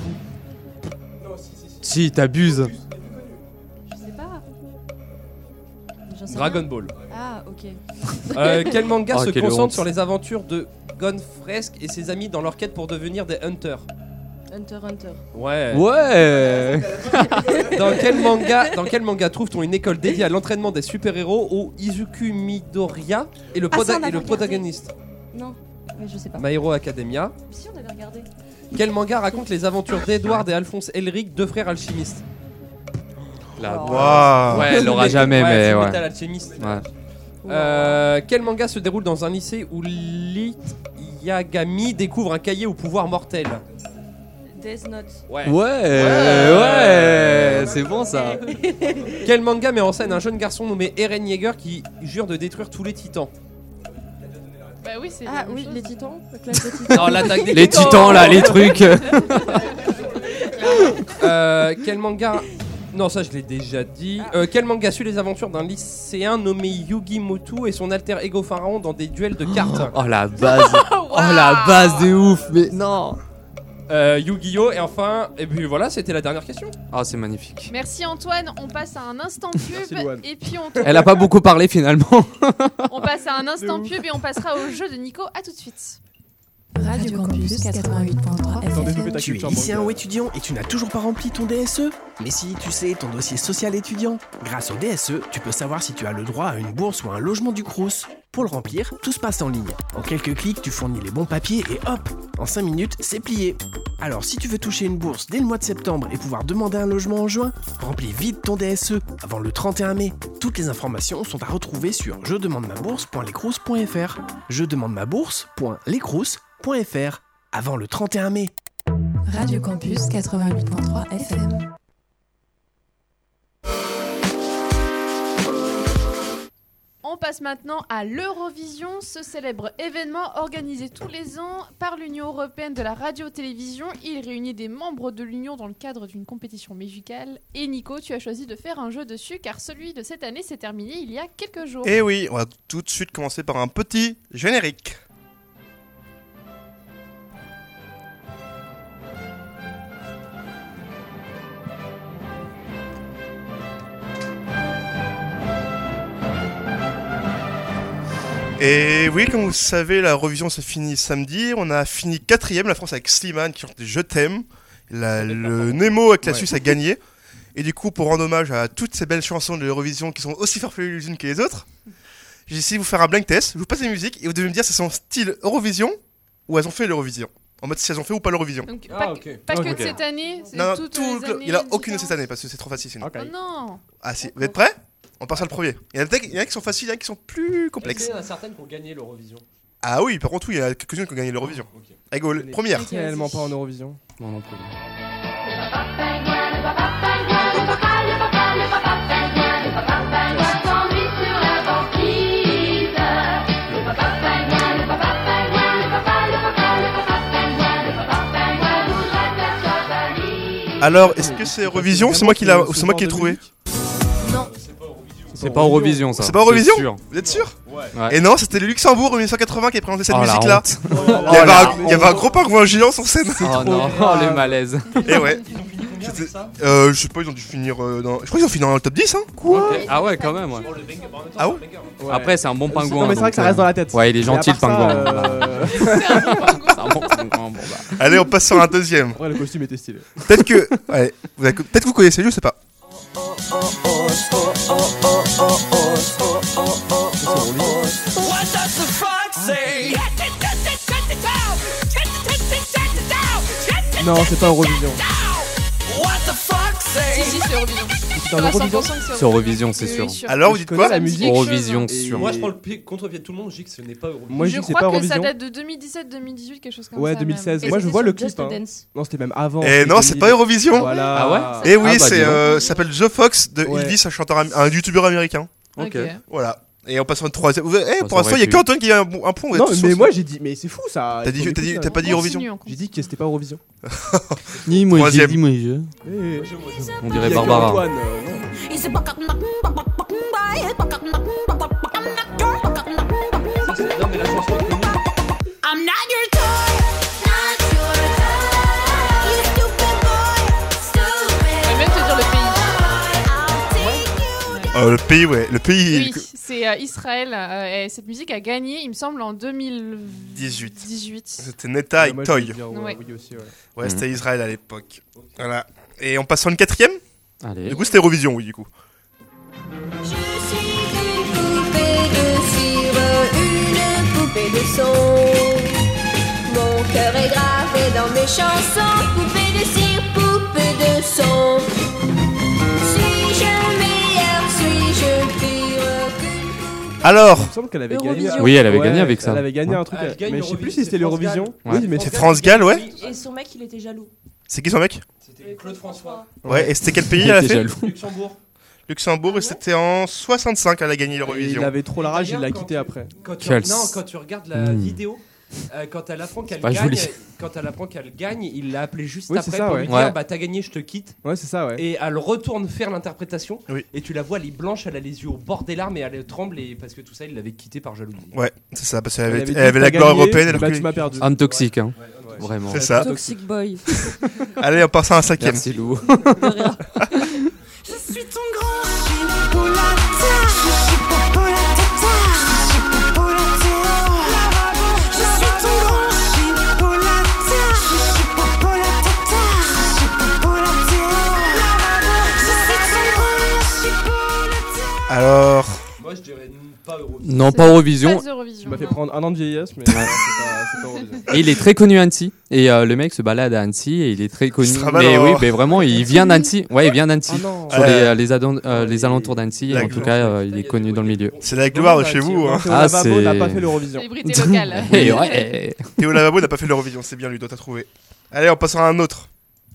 Si, t'abuses. Je sais pas. J'en sais Dragon rien. Ball. Ah, ok. Quel manga Oh, se quelle concentre honte. sur les aventures de Gonfresque et ses amis dans leur quête pour devenir des hunters? Hunter Hunter. Ouais. Ouais. Dans quel manga trouve-t-on une école dédiée à l'entraînement des super-héros où Izuku Midoriya est le, Ah, ça, on avait est le regardé. protagoniste? Non, mais je sais pas. My Hero Academia. Si, on avait regardé. Quel manga raconte les aventures d'Edward et Alphonse Elric, deux frères alchimistes? Waouh. Ouais, elle l'aura jamais, mais Full ouais. Metal Alchemist. Ouais. Quel manga se déroule dans un lycée où Light Yagami découvre un cahier au pouvoir mortel? Death Note. Ouais. Ouais, c'est bon ça. Quel manga met en scène un jeune garçon nommé Eren Yeager qui jure de détruire tous les titans? Bah oui, c'est Ah la même oui, chose. les titans. La classe des titans. Non, l'attaque des Les titans là, les trucs. Quel manga... Non, ça je l'ai déjà dit. Quel manga suit les aventures d'un lycéen nommé Yugi Motu et son alter ego pharaon dans des duels de cartes? Oh la base. Oh la base de ouf. Mais non. Yu-Gi-Oh! Et enfin, et puis voilà, c'était la dernière question. Oh, c'est magnifique. Merci Antoine, on passe à un instant pub Louane. et puis Elle a pas beaucoup parlé finalement. on passe à un instant pub et on passera au jeu de Nico. À tout de suite. Radio Campus 88.3 FM. Tu es lycéen ou étudiant et tu n'as toujours pas rempli ton DSE? Mais si, tu sais, ton dossier social étudiant. Grâce au DSE, tu peux savoir si tu as le droit à une bourse ou à un logement du Crous. Pour le remplir, tout se passe en ligne. En quelques clics, tu fournis les bons papiers et hop, en 5 minutes, c'est plié. Alors si tu veux toucher une bourse dès le mois de septembre et pouvoir demander un logement en juin, remplis vite ton DSE avant le 31 mai. Toutes les informations sont à retrouver sur jedemandemabourse.lescrous.fr. jedemandemabourse.lescrous.fr avant le 31 mai. Radio Campus 88.3 FM. On passe maintenant à l'Eurovision, ce célèbre événement organisé tous les ans par l'Union européenne de la radio-télévision. Il réunit des membres de l'Union dans le cadre d'une compétition musicale. Et Nico, tu as choisi de faire un jeu dessus car celui de cette année s'est terminé il y a quelques jours. Et oui, on va tout de suite commencer par un petit générique. Et oui, comme vous le savez, la Eurovision s'est finie samedi. On a fini 4ème, la France avec Slimane qui chante Je t'aime. Le Nemo avec la Suisse a gagné. Et du coup, pour rendre hommage à toutes ces belles chansons de l'Eurovision qui sont aussi farfelues les unes que les autres, j'ai essayé de vous faire un blind test. Je vous passe les musiques et vous devez me dire si c'est son style Eurovision ou elles ont fait l'Eurovision. En mode si elles ont fait ou pas l'Eurovision. Donc, pas que de cette année, c'est non, toutes tout, les années. il n'y en a aucune de cette année parce que c'est trop facile sinon. Oh non. Ah si, vous êtes prêts ? On passe à le premier. Il y en a qui sont faciles, il y en a qui sont plus complexes. Il y en a certaines qui ont gagné l'Eurovision. Ah oui, par contre, oui, il y en a quelques-unes qui ont gagné l'Eurovision. Allez, go, première. Réellement pas en Eurovision. Non, non plus. Alors, est-ce que c'est Eurovision ? C'est moi qui l'ai trouvé. Non. C'est pas Eurovision ça. C'est pas Eurovision ? Sûr. Vous êtes sûr ? Ouais. Et non, c'était le Luxembourg en 1980 qui a présenté cette musique-là. Il y avait un gros pingouin géant sur scène. Oh non, le malaise. Et ouais. Je sais pas, ils ont dû finir dans. Je crois qu'ils ont fini dans le top 10, hein. Quoi ? Okay. Ah ouais, quand même, ouais. Ah ouais ? Après, c'est un bon pingouin. Non, mais c'est vrai que ça reste dans la tête. Ouais, il est gentil le pingouin. C'est un bon pingouin. Allez, on passe sur un deuxième. Ouais, le costume était stylé. Peut-être que. Ouais, peut-être que vous connaissez, je sais pas. Non, c'est pas Eurovision. Si, c'est Eurovision. C'est Eurovision. C'est Eurovision, c'est sûr. Alors, vous dites quoi ? La musique. Eurovision, sûr. Moi, je prends le contre-pied de tout le monde, je dis que ce n'est pas Eurovision. Moi, je dis que c'est pas Eurovision. Je crois que ça date de 2017-2018, quelque chose comme ça. Ouais, 2016. Moi, je vois le clip. Non, c'était même avant. Et non, c'est pas Eurovision. Voilà. Ah ouais ? Et oui, ça s'appelle The Fox de Ilvis, un youtubeur américain. Ok. Voilà. Et on passe sur une troisième. Pour l'instant, il y a qu'Antoine qui a un point. Non, mais moi j'ai dit, mais c'est fou ça. T'as pas dit Eurovision ? J'ai dit que c'était pas Eurovision. Ni moi, j'ai dit moi, je. On dirait Barbara. Le pays, ouais. Le pays. Oui, c'est Israël. Et cette musique a gagné, il me semble, en 2018. C'était Netta avec Toy. Ouais, c'était Israël à l'époque. Voilà. Et on passe sur une quatrième ? Allez. Du coup, c'était Eurovision, oui, du coup. Je suis une poupée de cire, une poupée de son. Mon cœur est gravé dans mes chansons. Poupée de cire, poupée de son. Suis-je meilleure, suis-je pire qu'une poupée? Alors, il me semble qu'elle avait gagné. Oui, elle avait gagné avec ça. Elle avait gagné un truc. Mais je sais plus si c'était l'Eurovision. Oui, mais c'est France Gall, ouais. Et son mec, il était jaloux. C'est qui son mec ? C'était Claude François. Ouais, et c'était quel pays elle a fait ? Luxembourg. Et c'était en 65 elle a gagné l'Eurovision. Il avait trop la rage, il l'a quitté après. Quand tu regardes la vidéo, quand elle apprend qu'elle gagne, il l'a appelé juste après pour lui dire bah t'as gagné, je te quitte. Ouais, c'est ça, ouais. Et elle retourne faire l'interprétation. Et tu la vois, elle est blanche, elle a les yeux au bord des larmes et elle tremble parce que tout ça, il l'avait quitté par jalousie. Ouais, c'est ça, parce qu'elle avait la gloire européenne. Bah tu m'as perdu. Un toxique, hein. Vraiment. C'est ça. Toxic boy. Allez, on passe à un cinquième. Merci Lou. Je suis ton grand chipolata. Je suis popolatata. Je suis popolateo. Je suis ton grand chipolata. Je suis popolatata. Je suis popolateo. Je suis ton grand chipolata. Alors. Moi je dirais Non, pas Eurovision. Pas Eurovision. Tu m'as fait non. prendre un an de vieillesse, mais c'est pas Eurovision. Et il est très connu à Annecy. Et le mec se balade à Annecy et il est très connu. Mais oui, mais vraiment, il vient d'Annecy. Ouais, il vient d'Annecy. Sur les alentours d'Annecy. En tout cas, il est connu dans le milieu. C'est la gloire de chez vous. Hein. Théo Lavabo n'a pas fait l'Eurovision. Célébrité locale. Et ouais. Théo Lavabo n'a pas fait l'Eurovision, c'est bien Ludo, t'as trouvé. Allez, on passe à un autre.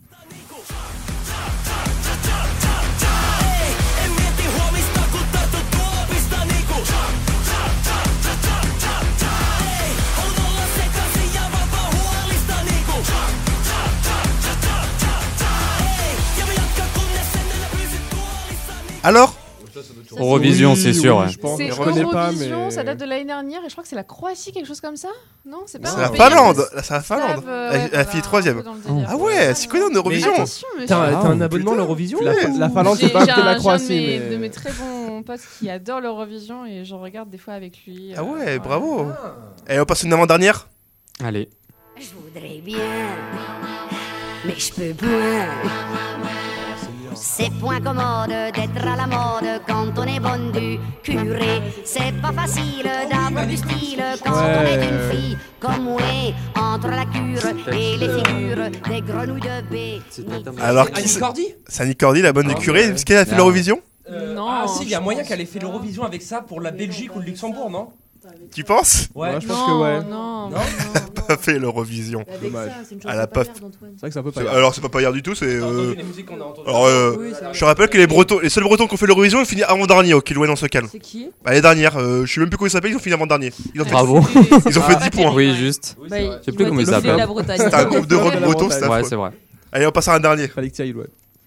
Alors Eurovision, c'est sûr. Ouais. Je pense. C'est Je connais pas, Eurovision, mais ça date de l'année dernière et je crois que c'est la Croatie, quelque chose comme ça. Non, c'est pas. C'est un la pays Finlande. C'est la slave, Finlande. ouais, Elle a fini 3ème. dans le délire. Ah ouais, c'est connu en Eurovision. Attention, monsieur. T'as un abonnement à l'Eurovision La Finlande, c'est pas que la Croatie. J'ai un mais- de mes très bons potes qui adore l'Eurovision et je regarde des fois avec lui. Ah ouais, bravo. Et on passe une avant-dernière. Allez. Je voudrais bien, mais je peux point. C'est point commode d'être à la mode quand on est bonne du curé. C'est pas facile d'avoir du style quand on est une fille comme moi. Entre la cure et les figures des grenouilles de baie. Alors qui c'est Annie Cordy, la bonne du curé. Est-ce qu'elle a fait l'Eurovision? Non. Ah si, il y a moyen qu'elle ait fait l'Eurovision avec ça pour la Belgique ou le Luxembourg, non? Tu penses? Ouais, je pense que ouais. Non. Elle a pas fait l'Eurovision. Dommage. Elle a pas. C'est vrai que c'est un peu pas. Alors c'est pas paillard du tout, c'est. les musiques qu'on a entendues. Alors je te rappelle que les seuls Bretons qui ont fait l'Eurovision, ils finissent avant-dernier au Kilouane, on se calme. C'est qui? Bah, les dernières, je sais même plus comment ils s'appellent, ils ont fini avant-dernier. Bravo. Ils ont fait 10 points. Oui, juste. Bah, Je sais plus comment ils s'appellent. C'était un groupe de rock breton, c'était Ouais, affreux. c'est vrai. Allez, on passe à un dernier. Fallait que tu ailles, ouais.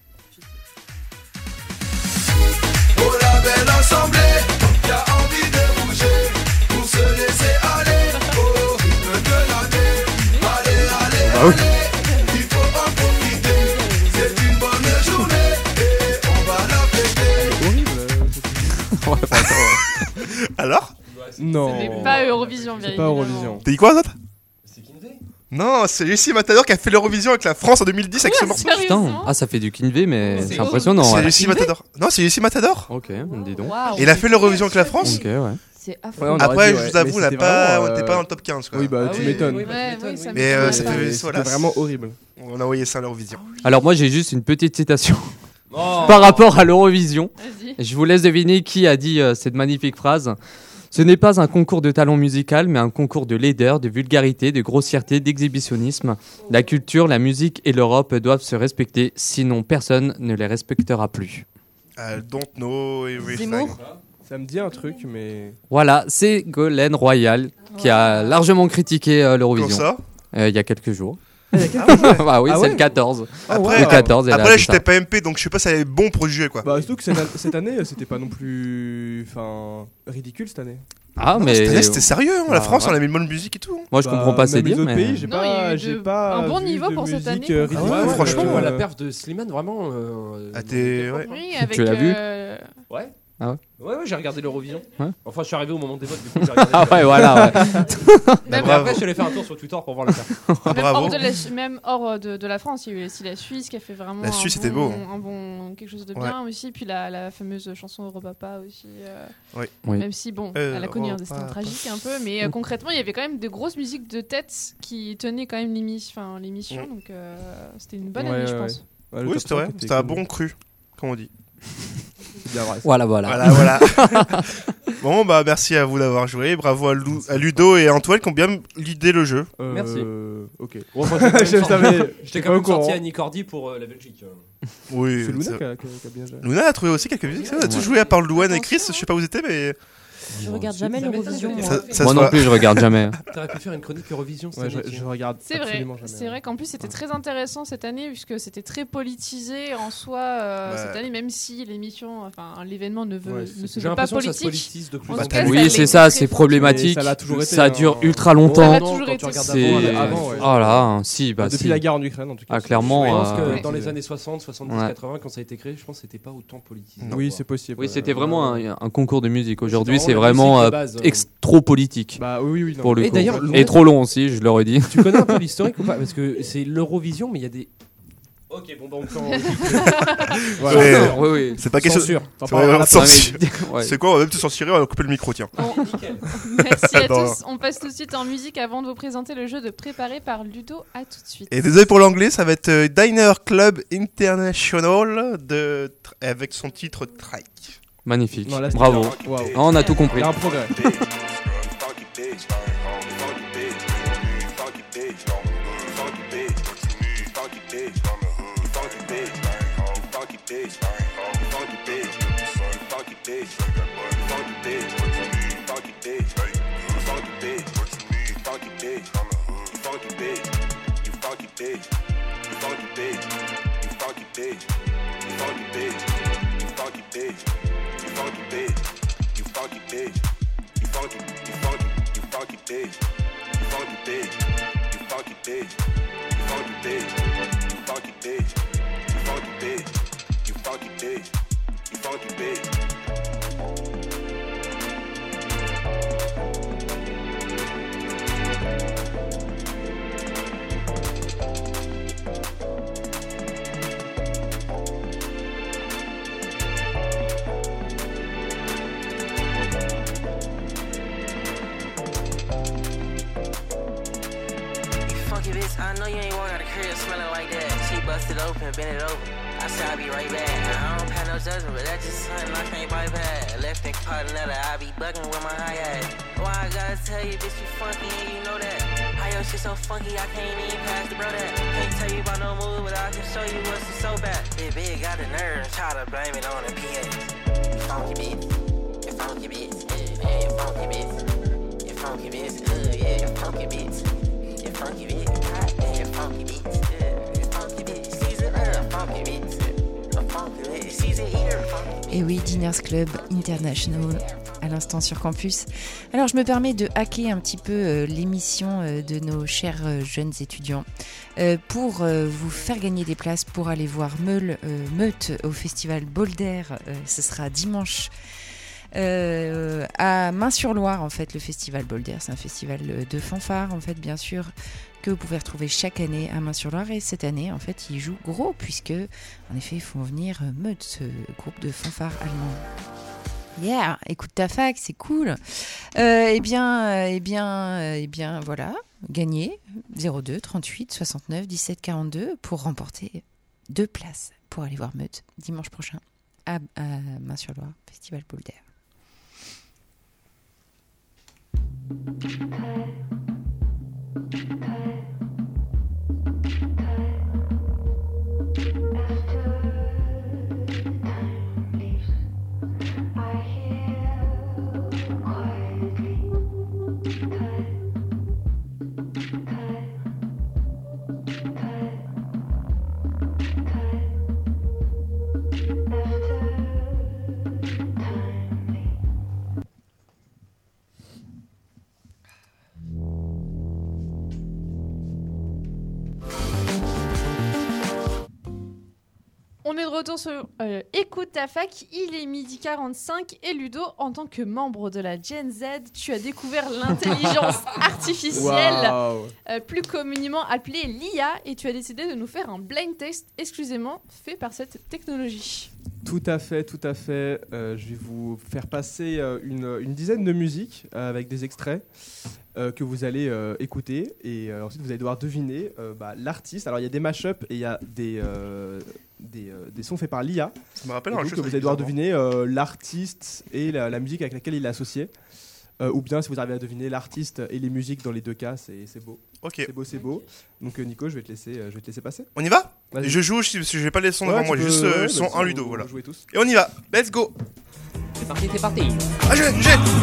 Oh la belle assemblée, qui a envie de bouger pour se laisser aller au rythme de l'année. Allez, Bah oui. il faut en profiter. C'est une bonne journée et on va la fêter. Horrible. Alors? Non. C'est pas Eurovision, bien C'est pas évidemment. Eurovision. T'as dit quoi, d'autre? Non, c'est Jessie Matador qui a fait l'Eurovision avec la France en 2010 avec ce morceau. Putain. Ah, ça fait du Kinvé, mais c'est impressionnant. C'est Ouais. Jessie Matador. Non, c'est Jessie Matador. Ok, dis donc. Waouh. Il a fait l'Eurovision avec la France. Ok, ouais. C'est affreux. Ouais, on aurait Après, dit, je ouais. vous avoue, Mais on n'a c'était pas, vraiment, on était pas dans le top 15 quoi. Oui, bah tu m'étonnes. Ouais, ça Mais m'étonne. ça fait C'était voilà. vraiment horrible. On a envoyé ça à l'Eurovision. Alors, moi, j'ai juste une petite citation Oh. par rapport à l'Eurovision. Vas-y. Je vous laisse deviner qui a dit cette magnifique phrase. Ce n'est pas un concours de talent musical, mais un concours de laideur, de vulgarité, de grossièreté, d'exhibitionnisme. La culture, la musique et l'Europe doivent se respecter, sinon personne ne les respectera plus. Don't know everything. Zemmour. Ça me dit un truc, mais. Voilà, c'est Ségolène Royal qui a largement critiqué l'Eurovision. Quand ça? Il y a quelques jours. Bah oui, Ah c'est ouais. le 14. Après, le 14, elle a après fait j'étais ça. pas MP donc je sais pas si elle est bon pour juger quoi. Bah, surtout que cette année, c'était pas non plus. Enfin, ridicule cette année. Ah, Non, mais cette année, c'était sérieux, hein. La Bah, France ouais. on a mis une bonne musique et tout. moi je comprends pas ces même les dires, autres mais pays, j'ai Non, il y a pas, eu j'ai de- pas un bon vu niveau de pour cette musique, année. ridicule. Ah ouais, franchement, la perf de Slimane, vraiment. Ah, t'es. Ouais. Oui, avec. Tu l'as vu Ouais. Ah ouais. Ouais, j'ai regardé l'Eurovision. Ouais. Enfin, je suis arrivé au moment des votes, du coup, j'ai regardé. Ah ouais, voilà, ouais. Mais Bravo. après, je suis allé faire un tour sur Twitter pour voir la perf. Même Bravo. hors, même hors de la France, il y a eu aussi la Suisse qui a fait vraiment La Suisse, c'était beau. un bon quelque chose de Ouais. bien aussi. Puis la fameuse chanson Europapa aussi. Oui. Oui. Même si, bon, elle a connu un destin Europapa. tragique un peu. Mais concrètement, il y avait quand même de grosses musiques de tête qui tenaient quand même l'émission. Mm. Donc c'était une bonne Ouais, année, je ouais, pense. ouais. Ouais, le Oui, top c'était vrai. 5 C'était un cool. bon cru, comme on dit. Bien vrai, ça. Voilà. Voilà. Bon, bah merci à vous d'avoir joué. Bravo à Ludo et Antoine qui ont bien l'idée le jeu. Merci. Ok. Bon, enfin, Je savais. J'étais pas quand au même sorti courant. à Annie Cordy pour la Belgique. Oui. C'est Luna c'est- qui a bien joué. Luna a trouvé aussi quelques musiques. Ça, on a tous joué à part Louane et Chris. Je sais pas où vous étiez, mais. Je regarde jamais Ça l'Eurovision. m'étonne. moi. Ça Moi se non voit. plus, je regarde jamais. T'aurais pu faire une chronique Eurovision cette Ouais, année, je tiens. regarde C'est vrai, absolument jamais. c'est vrai qu'en plus c'était très intéressant cette année puisque c'était très politisé en soi cette année, même si l'émission, enfin l'événement ne Ouais, se J'ai veut pas l'impression que ça se politique. politise de plus En en tout cas, plus. Oui, l'est c'est ça, très c'est fort. problématique. Mais ça l'a toujours été, Ça hein. dure ultra Ça longtemps. l'a toujours Quand été. tu regardes C'est. Avant, ouais. Oh là, si, bah Depuis si. la guerre en Ukraine, en tout cas. Ah, clairement. Je pense euh, que dans les c'est- années 60, 70, Ouais. 80, quand ça a été créé, je pense que c'était pas autant politisé. Oui, c'est possible. Oui, c'était vraiment un concours de musique. Aujourd'hui, C'était c'est vraiment vraiment la musique de base, trop politique. Bah oui, non. Pour le Et coup. d'ailleurs, Et trop long aussi, je le redis. Tu connais un peu l'historique ou pas? Parce que c'est l'Eurovision, mais il y a des. Ok, bon, donc Voilà. Mais, oui. C'est pas question. Censure. C'est quoi? On va même te censurer, on va couper le micro, tiens. Merci à tous. On passe tout de suite en musique avant de vous présenter le jeu de préparé par Ludo. À tout de suite. Et désolé pour l'anglais, ça va être Diner Club International avec son titre Trike. Magnifique. Non, là, bravo. Wow. On a tout compris. Il y a un progrès. I know you ain't walk out the crib smelling like that. She busted open, bend it over. I said I'll be right back. I don't pass no judgment, but that's just something I can't bypass. Left and caught another, I be bugging with my high ass. Why I gotta tell you, bitch, you funky and you know that. How your shit so funky, I can't even pass the bro that. Can't tell you about no move, but I can show you what's so bad. Big got the nerve, try to blame it on the PA. You funky bitch, you funky bitch, yeah, you funky bitch, you funky bitch, yeah, you funky bitch, you funky bitch. Et oui, Diners Club International à l'instant sur Campus. Alors je me permets de hacker un petit peu l'émission de nos chers jeunes étudiants pour vous faire gagner des places pour aller voir Meute au festival Boulder. Ce sera dimanche à Main-sur-Loire, en fait. Le festival Boulder, c'est un festival de fanfare, en fait, bien sûr, que vous pouvez retrouver chaque année à Main-sur-Loire. Et cette année, en fait, ils jouent gros, puisque, en effet, ils font venir Meute, ce groupe de fanfare allemand. Yeah, écoute ta fac, c'est cool. Eh bien, voilà, gagné 02 38 69 17 42 pour remporter 2 places pour aller voir Meute dimanche prochain à Main-sur-Loire, Festival Boulder. On est de retour sur Écoute ta fac, il est 12h45 et Ludo, en tant que membre de la Gen Z, tu as découvert l'intelligence artificielle, plus communément appelée l'IA, et tu as décidé de nous faire un blind test exclusivement fait par cette technologie. Tout à fait. Je vais vous faire passer une dizaine de musiques avec des extraits que vous allez écouter et ensuite vous allez devoir deviner l'artiste. Alors il y a des mashups et il y a des sons faits par l'IA. Ça me rappelle que vous allez devoir deviner l'artiste et la musique avec laquelle il est associé. Ou bien si vous arrivez à deviner l'artiste et les musiques dans les deux cas, c'est beau. Ok. C'est beau. Donc Nico, je vais te laisser passer. On y va? Vas-y. Je joue parce que j'ai pas les sons devant moi, j'ai juste son 1 Ludo, voilà. Tous. Et on y va, let's go. C'est parti. Ah, j'ai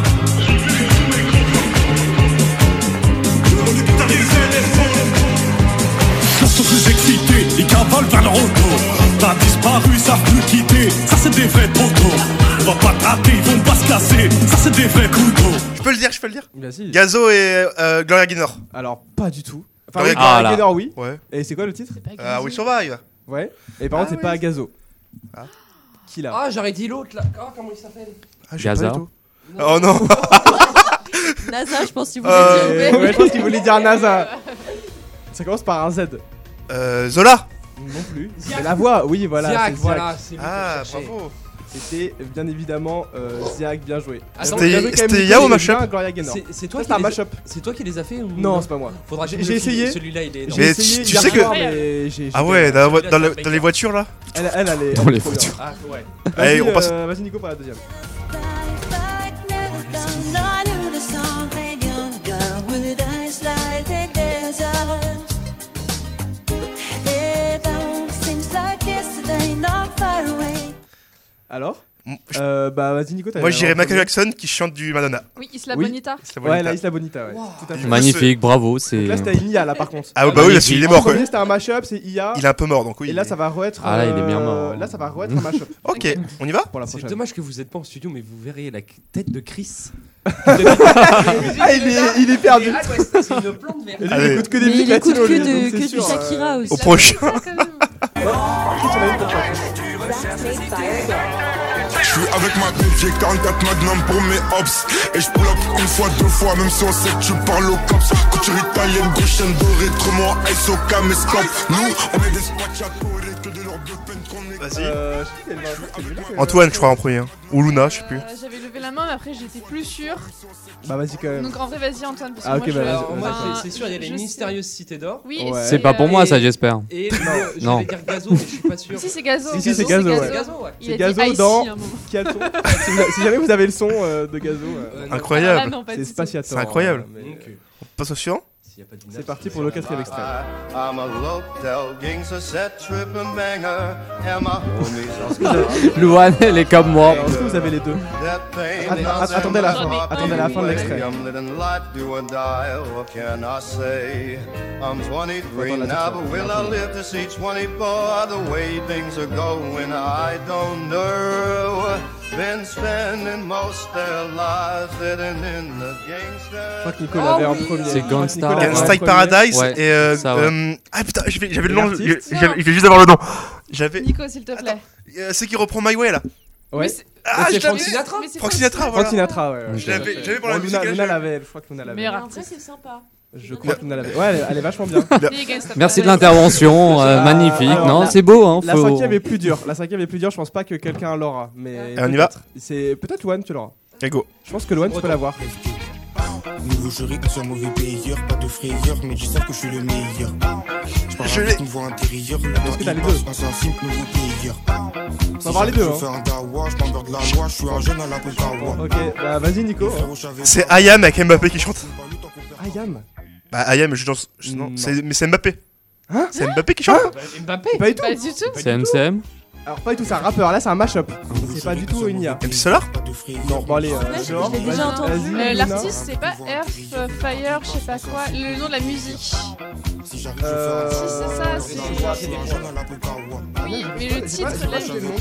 Sont plus excités, ils cavalent vers leur auto. T'as disparu, ça plus quitter. Ça c'est des vrais potos. On va pas trater, ils vont pas se casser. Ça c'est des vrais couteaux. Je peux le dire Vas-y. Gazo et Gloria Gaynor. Alors, pas du tout. Enfin, Gloria Gaynor, oui. Ouais. Et c'est quoi le titre? We Survive. Ouais. Et par contre, c'est pas Gazo. Ah. Qui là? Ah, j'aurais dit l'autre là. Oh, comment il s'appelle? Gaza. Oh non. NASA, je pense qu'il voulait dire. Ouais, je pense qu'il voulait dire NASA. Ça commence par un Z. Zola. Non plus. C'est la voix, oui, voilà. Ziak, c'est voilà. Ziak. Ah, bravo. C'était bien évidemment Ziak, bien joué. C'était Yao Mashup. C'est toi qui un mashup. C'est toi qui les as fait ou... Non, c'est pas moi. Faudra que j'ai essayé. Celui-là, il est. J'ai essayé. Tu sais que. Ah ouais, dans les voitures là. Elle est. Dans les voitures. Ah ouais. Allez, on passe. Vas-y Nico pour la deuxième. Alors bah vas-y Nico. Moi j'irais Michael Jackson qui chante du Madonna. Oui, Isla Bonita. Ouais, la Isla Bonita, ouais. Tout à fait. Magnifique, bravo. Donc là c'était Ia là par contre. Ah bah oui, parce qu'il est mort quoi. C'était un mashup, c'est Ia. Il est un peu mort donc oui. Et là ça va re-être. Ah là il est bien mort. Là ça va re-être un mashup. Ok, on y va pour la C'est prochaine. dommage que vous êtes pas en studio, mais vous verrez la tête de Chris. Ah il est perdu. Ah ouais, c'est une plante verte. Il écoute que des Mais musiques il écoute latino, que lui, donc du c'est sûr, Shakira aussi. Au prochain. Je suis avec ma bitch, j'ai 44 magnum pour mes hops. Et je pull up une fois, deux fois, même si on sait que tu parles au cops. Couture italienne, gauchaine dorée, trop ice au caméscope. Nous, on est des spacciatori, que de l'ordre de peine qu'on est. Vas-y. Antoine, je crois en premier. Ou Luna, je sais plus. J'avais levé la main, mais après j'étais plus sûre. Bah vas-y quand même. Donc en vrai, vas-y Antoine. Parce que Ah, ok, moi, bah, Moi, enfin, c'est sûr, il y a les je mystérieuses cités d'or. Oui, Ouais. C'est pas pour moi ça, j'espère. Et Non. j'allais dire Gazo, mais je suis pas sûr. Si, c'est Gazo. Si, c'est Gazo, ouais. Gazo, ouais. Il a C'est dit Gazo Icy dans à un moment. Kiato. Si jamais vous avez le son de Gazo, Incroyable. Ah, non, pas c'est du tout. Spatiator. C'est incroyable. mais, On passe au suivant. C'est parti pour le 4e extrait. I'm a local gangster set trippin' banger and my homies are Louane, elle est comme moi. Est-ce que vous avez les deux? Attendez la fin. Attendez la fin de l'extrait. I'm living life, do or die, what can I say? I'm 23 now, but will I live to see 24? The way things are going, I don't know. Been spending most their lives living in the gangster. Je crois que Nico l'avait en premier. C'est Gangsta. Gangsta Paradise Ouais, et ça, ouais. ah putain, j'avais le nom, L'artiste. je vais juste avoir le nom. J'avais Nico, s'il te plaît. c'est qui reprend My Way là. Ouais. Ah, c'est je l'avais. Frank Sinatra. Mais c'est Frank pas- Sinatra, Frank voilà. Sinatra, ouais. J'avais pour la Bon, musique. Luna l'avait, je crois que Luna l'avait. Meilleur Après, artiste. c'est sympa. Je crois que Luna l'avait. Ouais, elle est vachement bien. Les Gangsta Merci de Paradise. l'intervention, magnifique. alors, Non, la- c'est beau, hein. La faut- 5e est plus dure. Je pense pas que quelqu'un l'aura. Mais on y va. C'est peut-être Loane, tu l'auras. Allez, go. Je pense que Loane, tu peux l'avoir. Nouveau jury, un seul mauvais payeur, pas de frayeur, mais je sais que je suis le meilleur. Je l'ai. Avec une voix intérieure, Est-ce que t'as les deux? un simple nouveau payeur. On va voir les deux. Je Hein. fais un dawa, je m'emmerde la loi, je suis un jeune à la Pokawa. Ok, bah vas-y Nico. C'est Ayam avec Mbappé qui chante. Ayam. Bah Ayam, je danse. Non, Non. mais c'est Mbappé. Hein? C'est Mbappé qui chante. Mbappé. Pas du tout. Pas du tout. C'est MCM. Alors pas du tout, c'est un rappeur. Là, c'est un mashup. C'est pas du tout une IA. MC Solar. Non, bon allez. Je l'ai déjà entendu. Vas-y, L'artiste, c'est pas Earth, Fire, je sais pas quoi. Le nom de la musique. Si, c'est ça. Oui, mais le titre, là,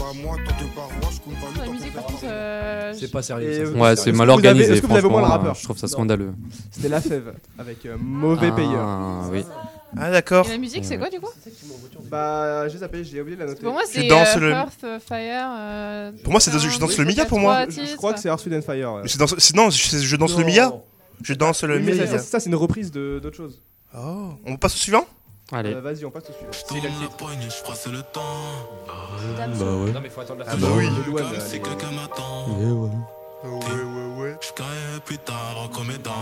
la musique, par contre. C'est pas sérieux. ça. Ouais, c'est mal organisé. Est-ce que vous avez au moins le franchement, rappeur? je trouve ça scandaleux. C'était La Fève avec Mauvais Payeur. Ah, oui. Ah d'accord. Et la musique, c'est quoi du coup? Bah, j'ai zappé, j'ai oublié de la noter. Pour moi, c'est danse le- Earth, Fire. Pour moi, c'est je danse le Mia pour moi. Je crois que c'est Earth, Wind and Fire. Mais c'est dans sinon je danse le Mia. Je danse le Oui, mais Mia. ça, c'est une reprise d'autre chose. Oh, on passe au suivant. Allez. Vas-y, on passe au suivant. C'est le poignet, je crois c'est le temps. Bah ouais. Non, mais faut attendre la Ah fin. bah oui. De Louane, C'est quelqu'un m'attend. Ouais. Je caille plus tard comme étant.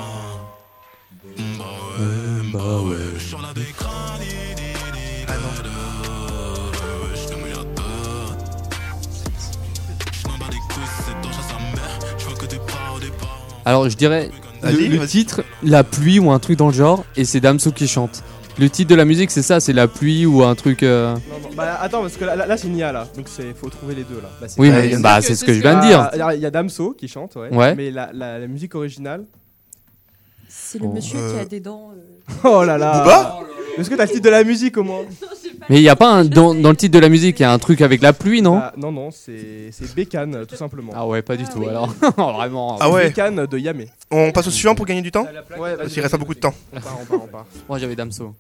Bah ouais. Sur la décran, Ah non. je te mets à deux. Je m'en bats les couilles, c'est ton chasse à mère. Je vois que des pas au départ. Alors je dirais Vas-y, le vas-y. titre, La pluie ou un truc dans le genre, et c'est Damso qui chante. Le titre de la musique c'est ça, c'est La pluie ou un truc. Non, bah attends, parce que là c'est Nia là, donc faut trouver les deux là. Oui, Ouais, mais c'est bah que c'est c'est ce que je ce que- viens de dire. Il y a Damso qui chante, ouais. Ouais. Mais la musique originale. C'est le monsieur qui a des dents. Oh là là. Booba. Est-ce que t'as le titre de la musique au moins? Mais il y a pas un dans le titre de la musique, il y a un truc avec la pluie, non? Ah, non, c'est Bécane tout simplement. Ah ouais, pas du tout. oui. Alors vraiment. Ah ouais. Bécane de Yamé. On passe au suivant pour gagner du temps. Ouais, Parce qu'il reste pas beaucoup de temps. On part. Moi j'avais Damso.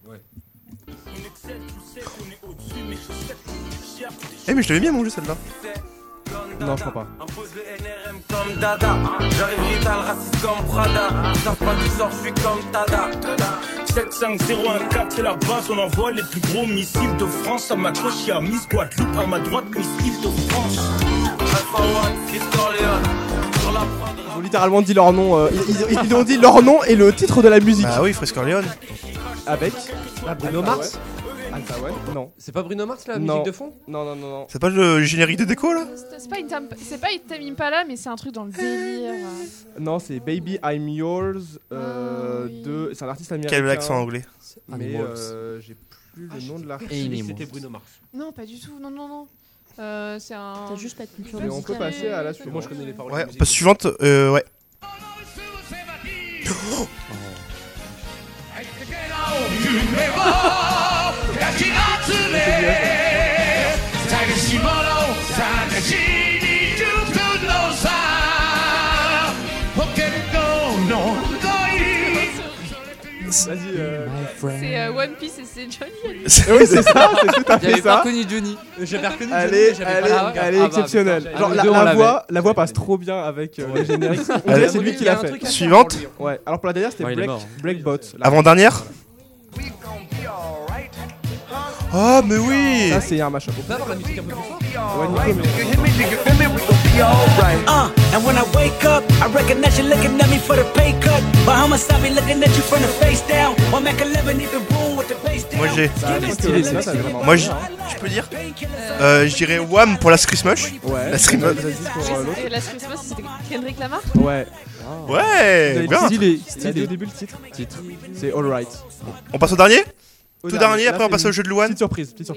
Eh mais je l'avais bien mon jeu celle-là. Non, je crois pas. Impose le NRM comme Dada. J'arrive vital, raciste comme Prada. Ils savent pas du sort, je suis comme Tada. 75014, c'est la base, on envoie les plus gros missiles de France. À ma gauche, il y a Miss Guadeloupe, à ma droite, Miss Île-de-France. Ils ont littéralement dit leur nom. Ils ont dit leur nom et le titre de la musique. Ah oui, Fresco Leone. Avec Bruno Mars. Alpha One. Non. C'est pas Bruno Mars la musique de fond? Non. C'est pas le générique de déco là? C'est pas Tame Impala, mais c'est un truc dans le délire. Non, c'est Baby I'm Yours. C'est un artiste américain. Quel accent anglais? Mais j'ai plus le nom de l'artiste. C'était Bruno Mars. Non, pas du tout. Non. C'est un. T'as juste pas de culture. Mais on peut passer à la suivante. Moi je connais les paroles. Ouais, on passe suivante. Ouais. Vas-y. C'est One Piece et c'est Johnny. Oui, c'est ça, c'est tout à fait J'avais ça. pas reconnu Johnny. J'avais reconnu Elle Johnny, est, j'avais pas elle est exceptionnelle. Genre la voix passe trop bien avec les génériques. C'est lui qui l'a fait. Suivante. Ouais. Alors pour la dernière, c'était Breakbot. Avant-dernière. Ah, mais oui! Ça, c'est un mashup. On peut avoir la musique un peu plus fort? Ouais, Nico, And when I wake up, I recognize you looking at me for the pay cut. Bahamas, I be looking at you from the face down. Or Mac 11 even boom with the bass down. Moi j'ai. Moi je peux dire? Je dirais Wham pour Last Christmas. Ouais. Last Christmas. Et Last Christmas, c'était Kendrick Lamar? Ouais. Ouais, bien. Stylé au début le titre. C'est Alright. On passe au dernier? Tout dernier, après on passe au jeu de Louane. Petite surprise.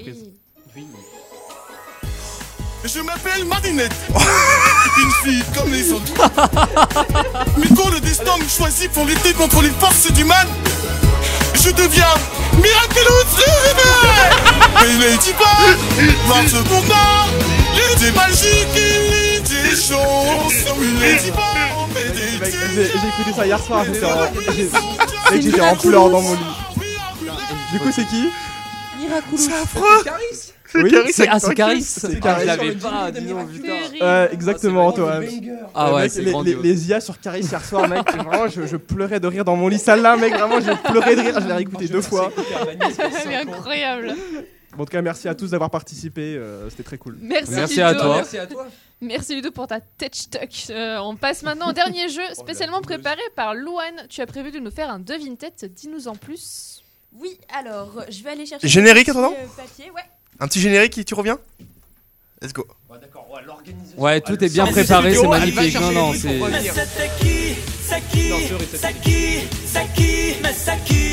Je m'appelle Marinette. Une fille comme les autres. Mes cours de destin me choisit pour lutter contre les forces du mal. Je deviens Miraculous. Mais les divas marchent pour moi. Les magiques et les chances. Les divas ont fait des j'ai écouté ça hier soir. J'étais en pleurs dans mon lit. Du coup, c'est qui? Miraculous. C'est affreux. Oui, c'est Caris. C'est Caris. Je l'avais pas, dis donc, putain. Exactement, Antoine. Ah ouais, mec, c'est grandiose. les IA sur Caris hier soir, mec, vraiment, je pleurais de rire dans mon lit. Celle-là, mec, vraiment, j'ai pleuré de rire. Je l'ai réécouté 2 fois. C'est incroyable. En tout cas, merci à tous d'avoir participé. C'était très cool. Merci à toi. Merci à toi. Merci Ludo pour ta tech talk. On passe maintenant au dernier jeu spécialement préparé par Louane. Tu as prévu de nous faire un devine-tête. Dis-nous en plus. Oui, alors, je vais aller chercher. Générique, un petit, attendant papier, ouais. Un petit générique et tu reviens? Let's go. Ouais, d'accord, l'organisation. Ouais, tout est bien préparé, c'est magnifique. Non, c'est. Mais c'était qui? C'est qui? C'est qui? C'est qui? Mais c'est qui?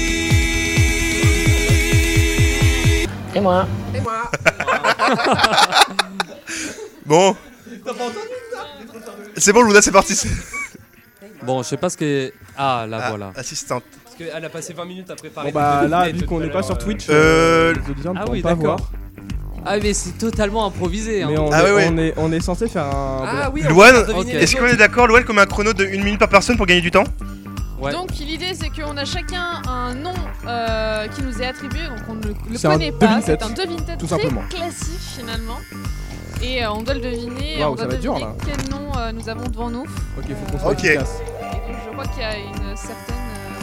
Et moi. Bon. T'as pas entendu ça? C'est bon, Luna, c'est parti. Bon, je sais pas ce que. Ah, là, voilà. Assistante. Parce qu'elle a passé 20 minutes à préparer. Bon, bah là, vu qu'on n'est pas sur Twitch, ah oui, d'accord. voir. Ah, mais c'est totalement improvisé. Hein. Mais on est censé faire un. Ah oui, Louane, est-ce qu'on est d'accord, Louane, qu'on met un chrono de 1 minute par personne pour gagner du temps? Ouais. Donc l'idée c'est qu'on a chacun un nom qui nous est attribué, donc on ne le connaît un pas. C'est devine-tête, un devine-tête tout très simplement. classique finalement. Et on doit le deviner, Waouh, on doit ça va être dur, deviner là. quel nom nous avons devant nous. Ok, faut qu'on soit efficace. Et donc je crois qu'il y a une certaine...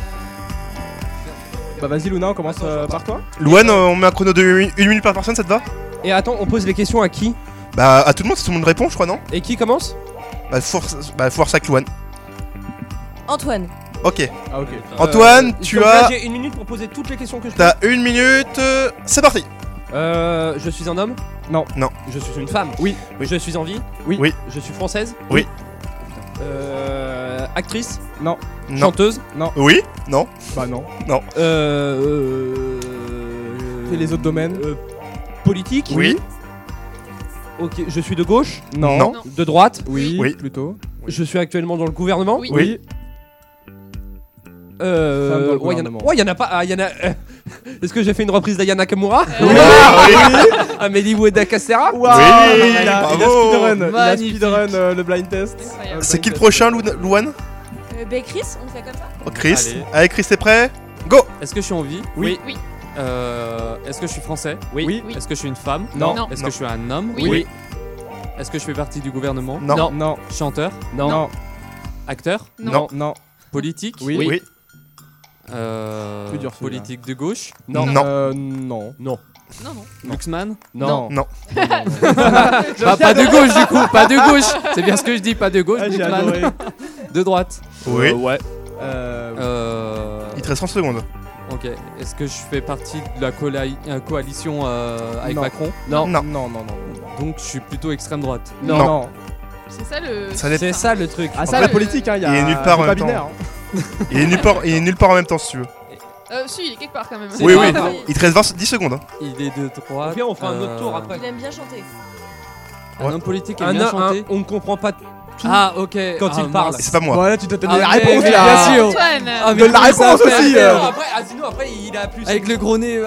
Bah vas-y Luna, on commence par toi. Louane, on met un chrono de 1 minute par personne, ça te va? Et attends, on pose les questions à qui? Bah à tout le monde, si tout le monde répond, je crois, non? Et qui commence? Bah force avec Louane. Antoine. Ok. Ah ok. Antoine, tu donc là, as... j'ai 1 minute pour poser toutes les questions que je peux. T'as 1 minute, c'est parti. Je suis un homme? Non. Non. Je suis une femme? Oui. Je suis en vie? Oui. Je suis française? Oui. Actrice? Non. Chanteuse? Non. Oui. Non. Bah non. Non. Et les autres domaines? Politique? Oui. Ok, je suis de gauche? Non. Non. De droite? Oui. Oui. Plutôt. Je suis actuellement dans le gouvernement? Oui. Oui. Ouais, y en a pas. Y en a. Est-ce que j'ai fait une reprise d'Ayana Nakamura? Oui. Amélie Oueda Castera? Waouh, Oui, il a bravo. speedrun le blind test. Incroyable. C'est qui le prochain, Louane? Ben Chris, on fait comme ça. Oh, Chris. Allez. Allez, Chris, t'es prêt? Go. Est-ce que je suis en vie? Oui. Oui. Est-ce que je suis français? Oui. Est-ce que je suis une femme? Non. Non. Est-ce que je suis un homme? Oui. Est-ce que je fais partie du gouvernement? Non. Non. Chanteur? Non. Non. Acteur? Non. Non. Politique? Oui. Oui. Plus dur, celui-là. Politique de gauche. Non. Non. Non, non. Luxman. Non. Pas de gauche du coup, pas de gauche. C'est bien ce que je dis, pas de gauche. Ah, j'ai Luxman. adoré. De droite. Oui. Ouais. Il te reste 30 secondes. Ok. Est-ce que je fais partie de la coalition avec Non. Macron? Non. Donc je suis plutôt extrême droite. Non. C'est ça le. C'est ça le truc. Ah, ça, la politique, hein, il est nulle part en pas même temps. binaire. hein. Il est nulle part en même temps si tu veux. Si, il est quelque part quand même. Oui. Il te reste 10 secondes. hein. Il est de droite. Ok, on fera un autre tour après. Il aime bien chanter. Un homme politique aime bien chanter. On ne comprend pas tout Ah ok. quand il parle. C'est pas moi. Voilà, tu t'as donné Ah, la mais réponse bien là. sûr. Antoine. Ah, mais Donne la comment ça réponse fait aussi. Après, Asino, après, il a plus. Avec le gros nez.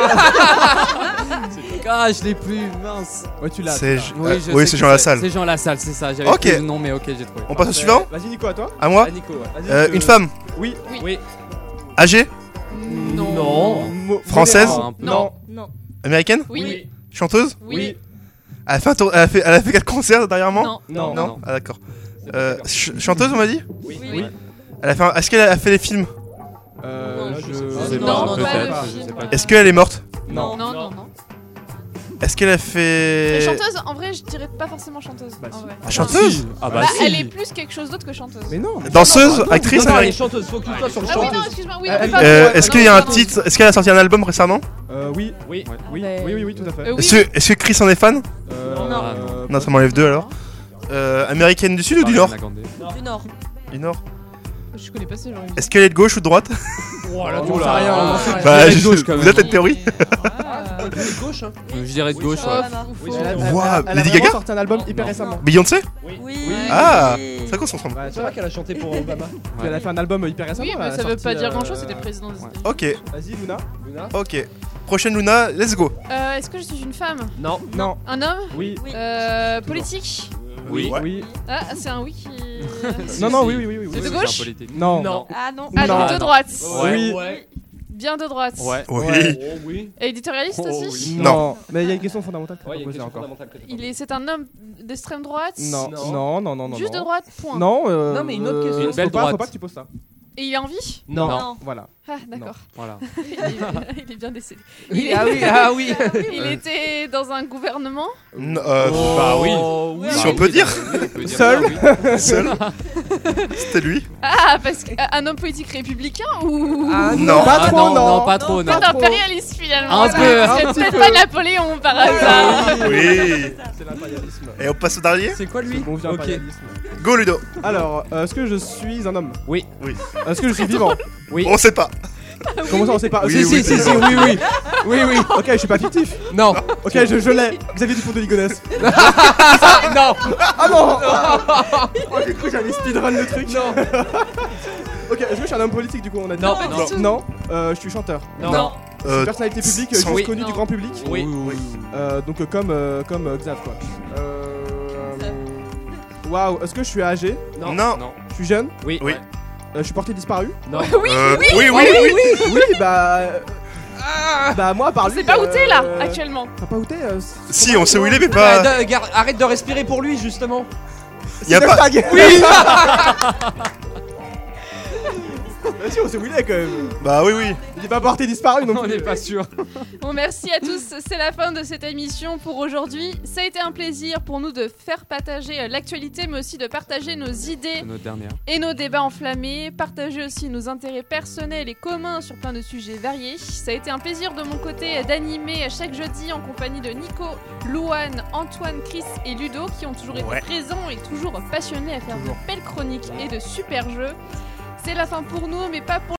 Ah, je l'ai plus, mince. Ouais, tu l'as. C'est Oui, je oui, sais c'est que Jean Lassalle. C'est Jean Lassalle, c'est ça. J'avais Ok. plus le nom, mais ok, j'ai trouvé. On passe au suivant. Vas-y, Nico, à toi. À moi. Nico, ouais. Vas-y, Une femme. Oui. Oui. Âgée. Non. Française. Non. Non. Américaine. Oui. Chanteuse. Oui. Elle a fait 4 concerts dernièrement. Non. Non. Ah d'accord. Chanteuse, on m'a dit. Oui. Est-ce qu'elle a fait des films? Je sais Non, pas, non, pas peut-être. le Je sais film. pas. Est-ce qu'elle est morte? Non. Est-ce qu'elle a fait. Chanteuse, en vrai, je dirais pas forcément chanteuse. En vrai. Chanteuse? Ah bah Elle si. est plus quelque chose d'autre que chanteuse. Mais non. Danseuse, actrice. Non, elle est chanteuse, focus-toi sur le Ah oui, non, chanteuse. excuse-moi. Oui, Est-ce qu'il y a un titre? Est-ce qu'elle a sorti un album récemment? Oui. Oui. Oui, tout à fait. oui. Est-ce que Chris en est fan? Non, ça m'enlève 2 alors. Américaine du Sud ou du Nord? Du Nord. Du Nord. Je connais pas ce genre. Est-ce qu'elle est de gauche ou de droite? Oh là, On sait rien. Bah, de gauche, quand même. vous êtes une théorie? Elle est gauche, hein. Je dirais de gauche. Oui, Wow, Elle Lady a Gaga? sorti un album hyper récemment. Beyoncé? Oui. Ah, ça qu'on s'ensemble. Ouais, C'est vrai qu'elle a chanté pour Obama. Elle a fait un album hyper récemment. Oui, là, mais elle ça a veut pas sorti, dire grand chose, c'était président des États-Unis. Ok, Vas-y, Luna. ok. Prochaine Luna, let's go. Est-ce que je suis une femme? Non. Non. Un homme? Oui. Politique? Oui. Oui. Ah, c'est un oui qui. Non, oui. C'est de gauche? Non. Non. Ah non. Ah, Non. donc de droite. Oui. Ouais. Bien de droite. Ouais. Oui. Oh oui. Et éditorialiste aussi? Non. Mais il y a une question fondamentale que Ouais, tu il y a peux une poser question encore. fondamentale. C'est un homme d'extrême droite? Non. Juste de droite, point. Non, Non, mais une autre question. Une belle droite. Faut pas que tu poses ça. Et il est en vie? Non. Voilà. Ah, d'accord. Voilà. Il est bien décédé. Ah oui. Il était dans un gouvernement? Bah oui. Si on peut dire. Seul. Seul. C'était lui. Ah, parce qu'un homme politique républicain ou. Non. Pas trop, non. Pas trop, non. Peut-être impérialiste finalement. Un peu. C'est peut-être pas Napoléon par hasard. Oui. C'est l'impérialisme. Et on passe au dernier. C'est quoi lui? Bon, viens, Ok. impérialisme. Go Ludo. Alors, est-ce que je suis un homme? Oui. Est-ce que je suis vivant? Oui. On sait pas. Comment ça, on sait pas? Oui, Si, oui, oui. Ok, je suis pas fictif. Non. Ok, je l'ai. Xavier Dupont de Ligonnès. Non. Ah non. Oh, j'ai cru que j'allais speedrun le truc. Non. Ok, est-ce que je suis un homme politique du coup? On a dit. Non. Non. Je suis chanteur. Non. Je suis une personnalité publique juste oui. connue du grand public. Oui. Donc comme Xav quoi. Waouh, est-ce que je suis âgé? Non. Je suis jeune? Oui. Oui. Je suis porté disparu? Non. Oui. Oui, bah moi par lui. C'est pas où t'es là actuellement. T'as pas où t'es? Si, on sait où il est, mais pas. Arrête de respirer pour lui justement. Y a pas. Oui. Vas-y, on sait où il est quand même. Bah oui. Il est pas porté disparu non On plus. n'est pas sûr. Bon, merci à tous. C'est la fin de cette émission pour aujourd'hui. Ça a été un plaisir pour nous de faire partager l'actualité, mais aussi de partager nos idées C'est notre dernière. et nos débats enflammés, partager aussi nos intérêts personnels et communs sur plein de sujets variés. Ça a été un plaisir de mon côté d'animer chaque jeudi en compagnie de Nico, Louane, Antoine, Chris et Ludo qui ont toujours été présents et toujours passionnés à faire de belles chroniques et de super jeux. C'est la fin pour nous, mais pas pour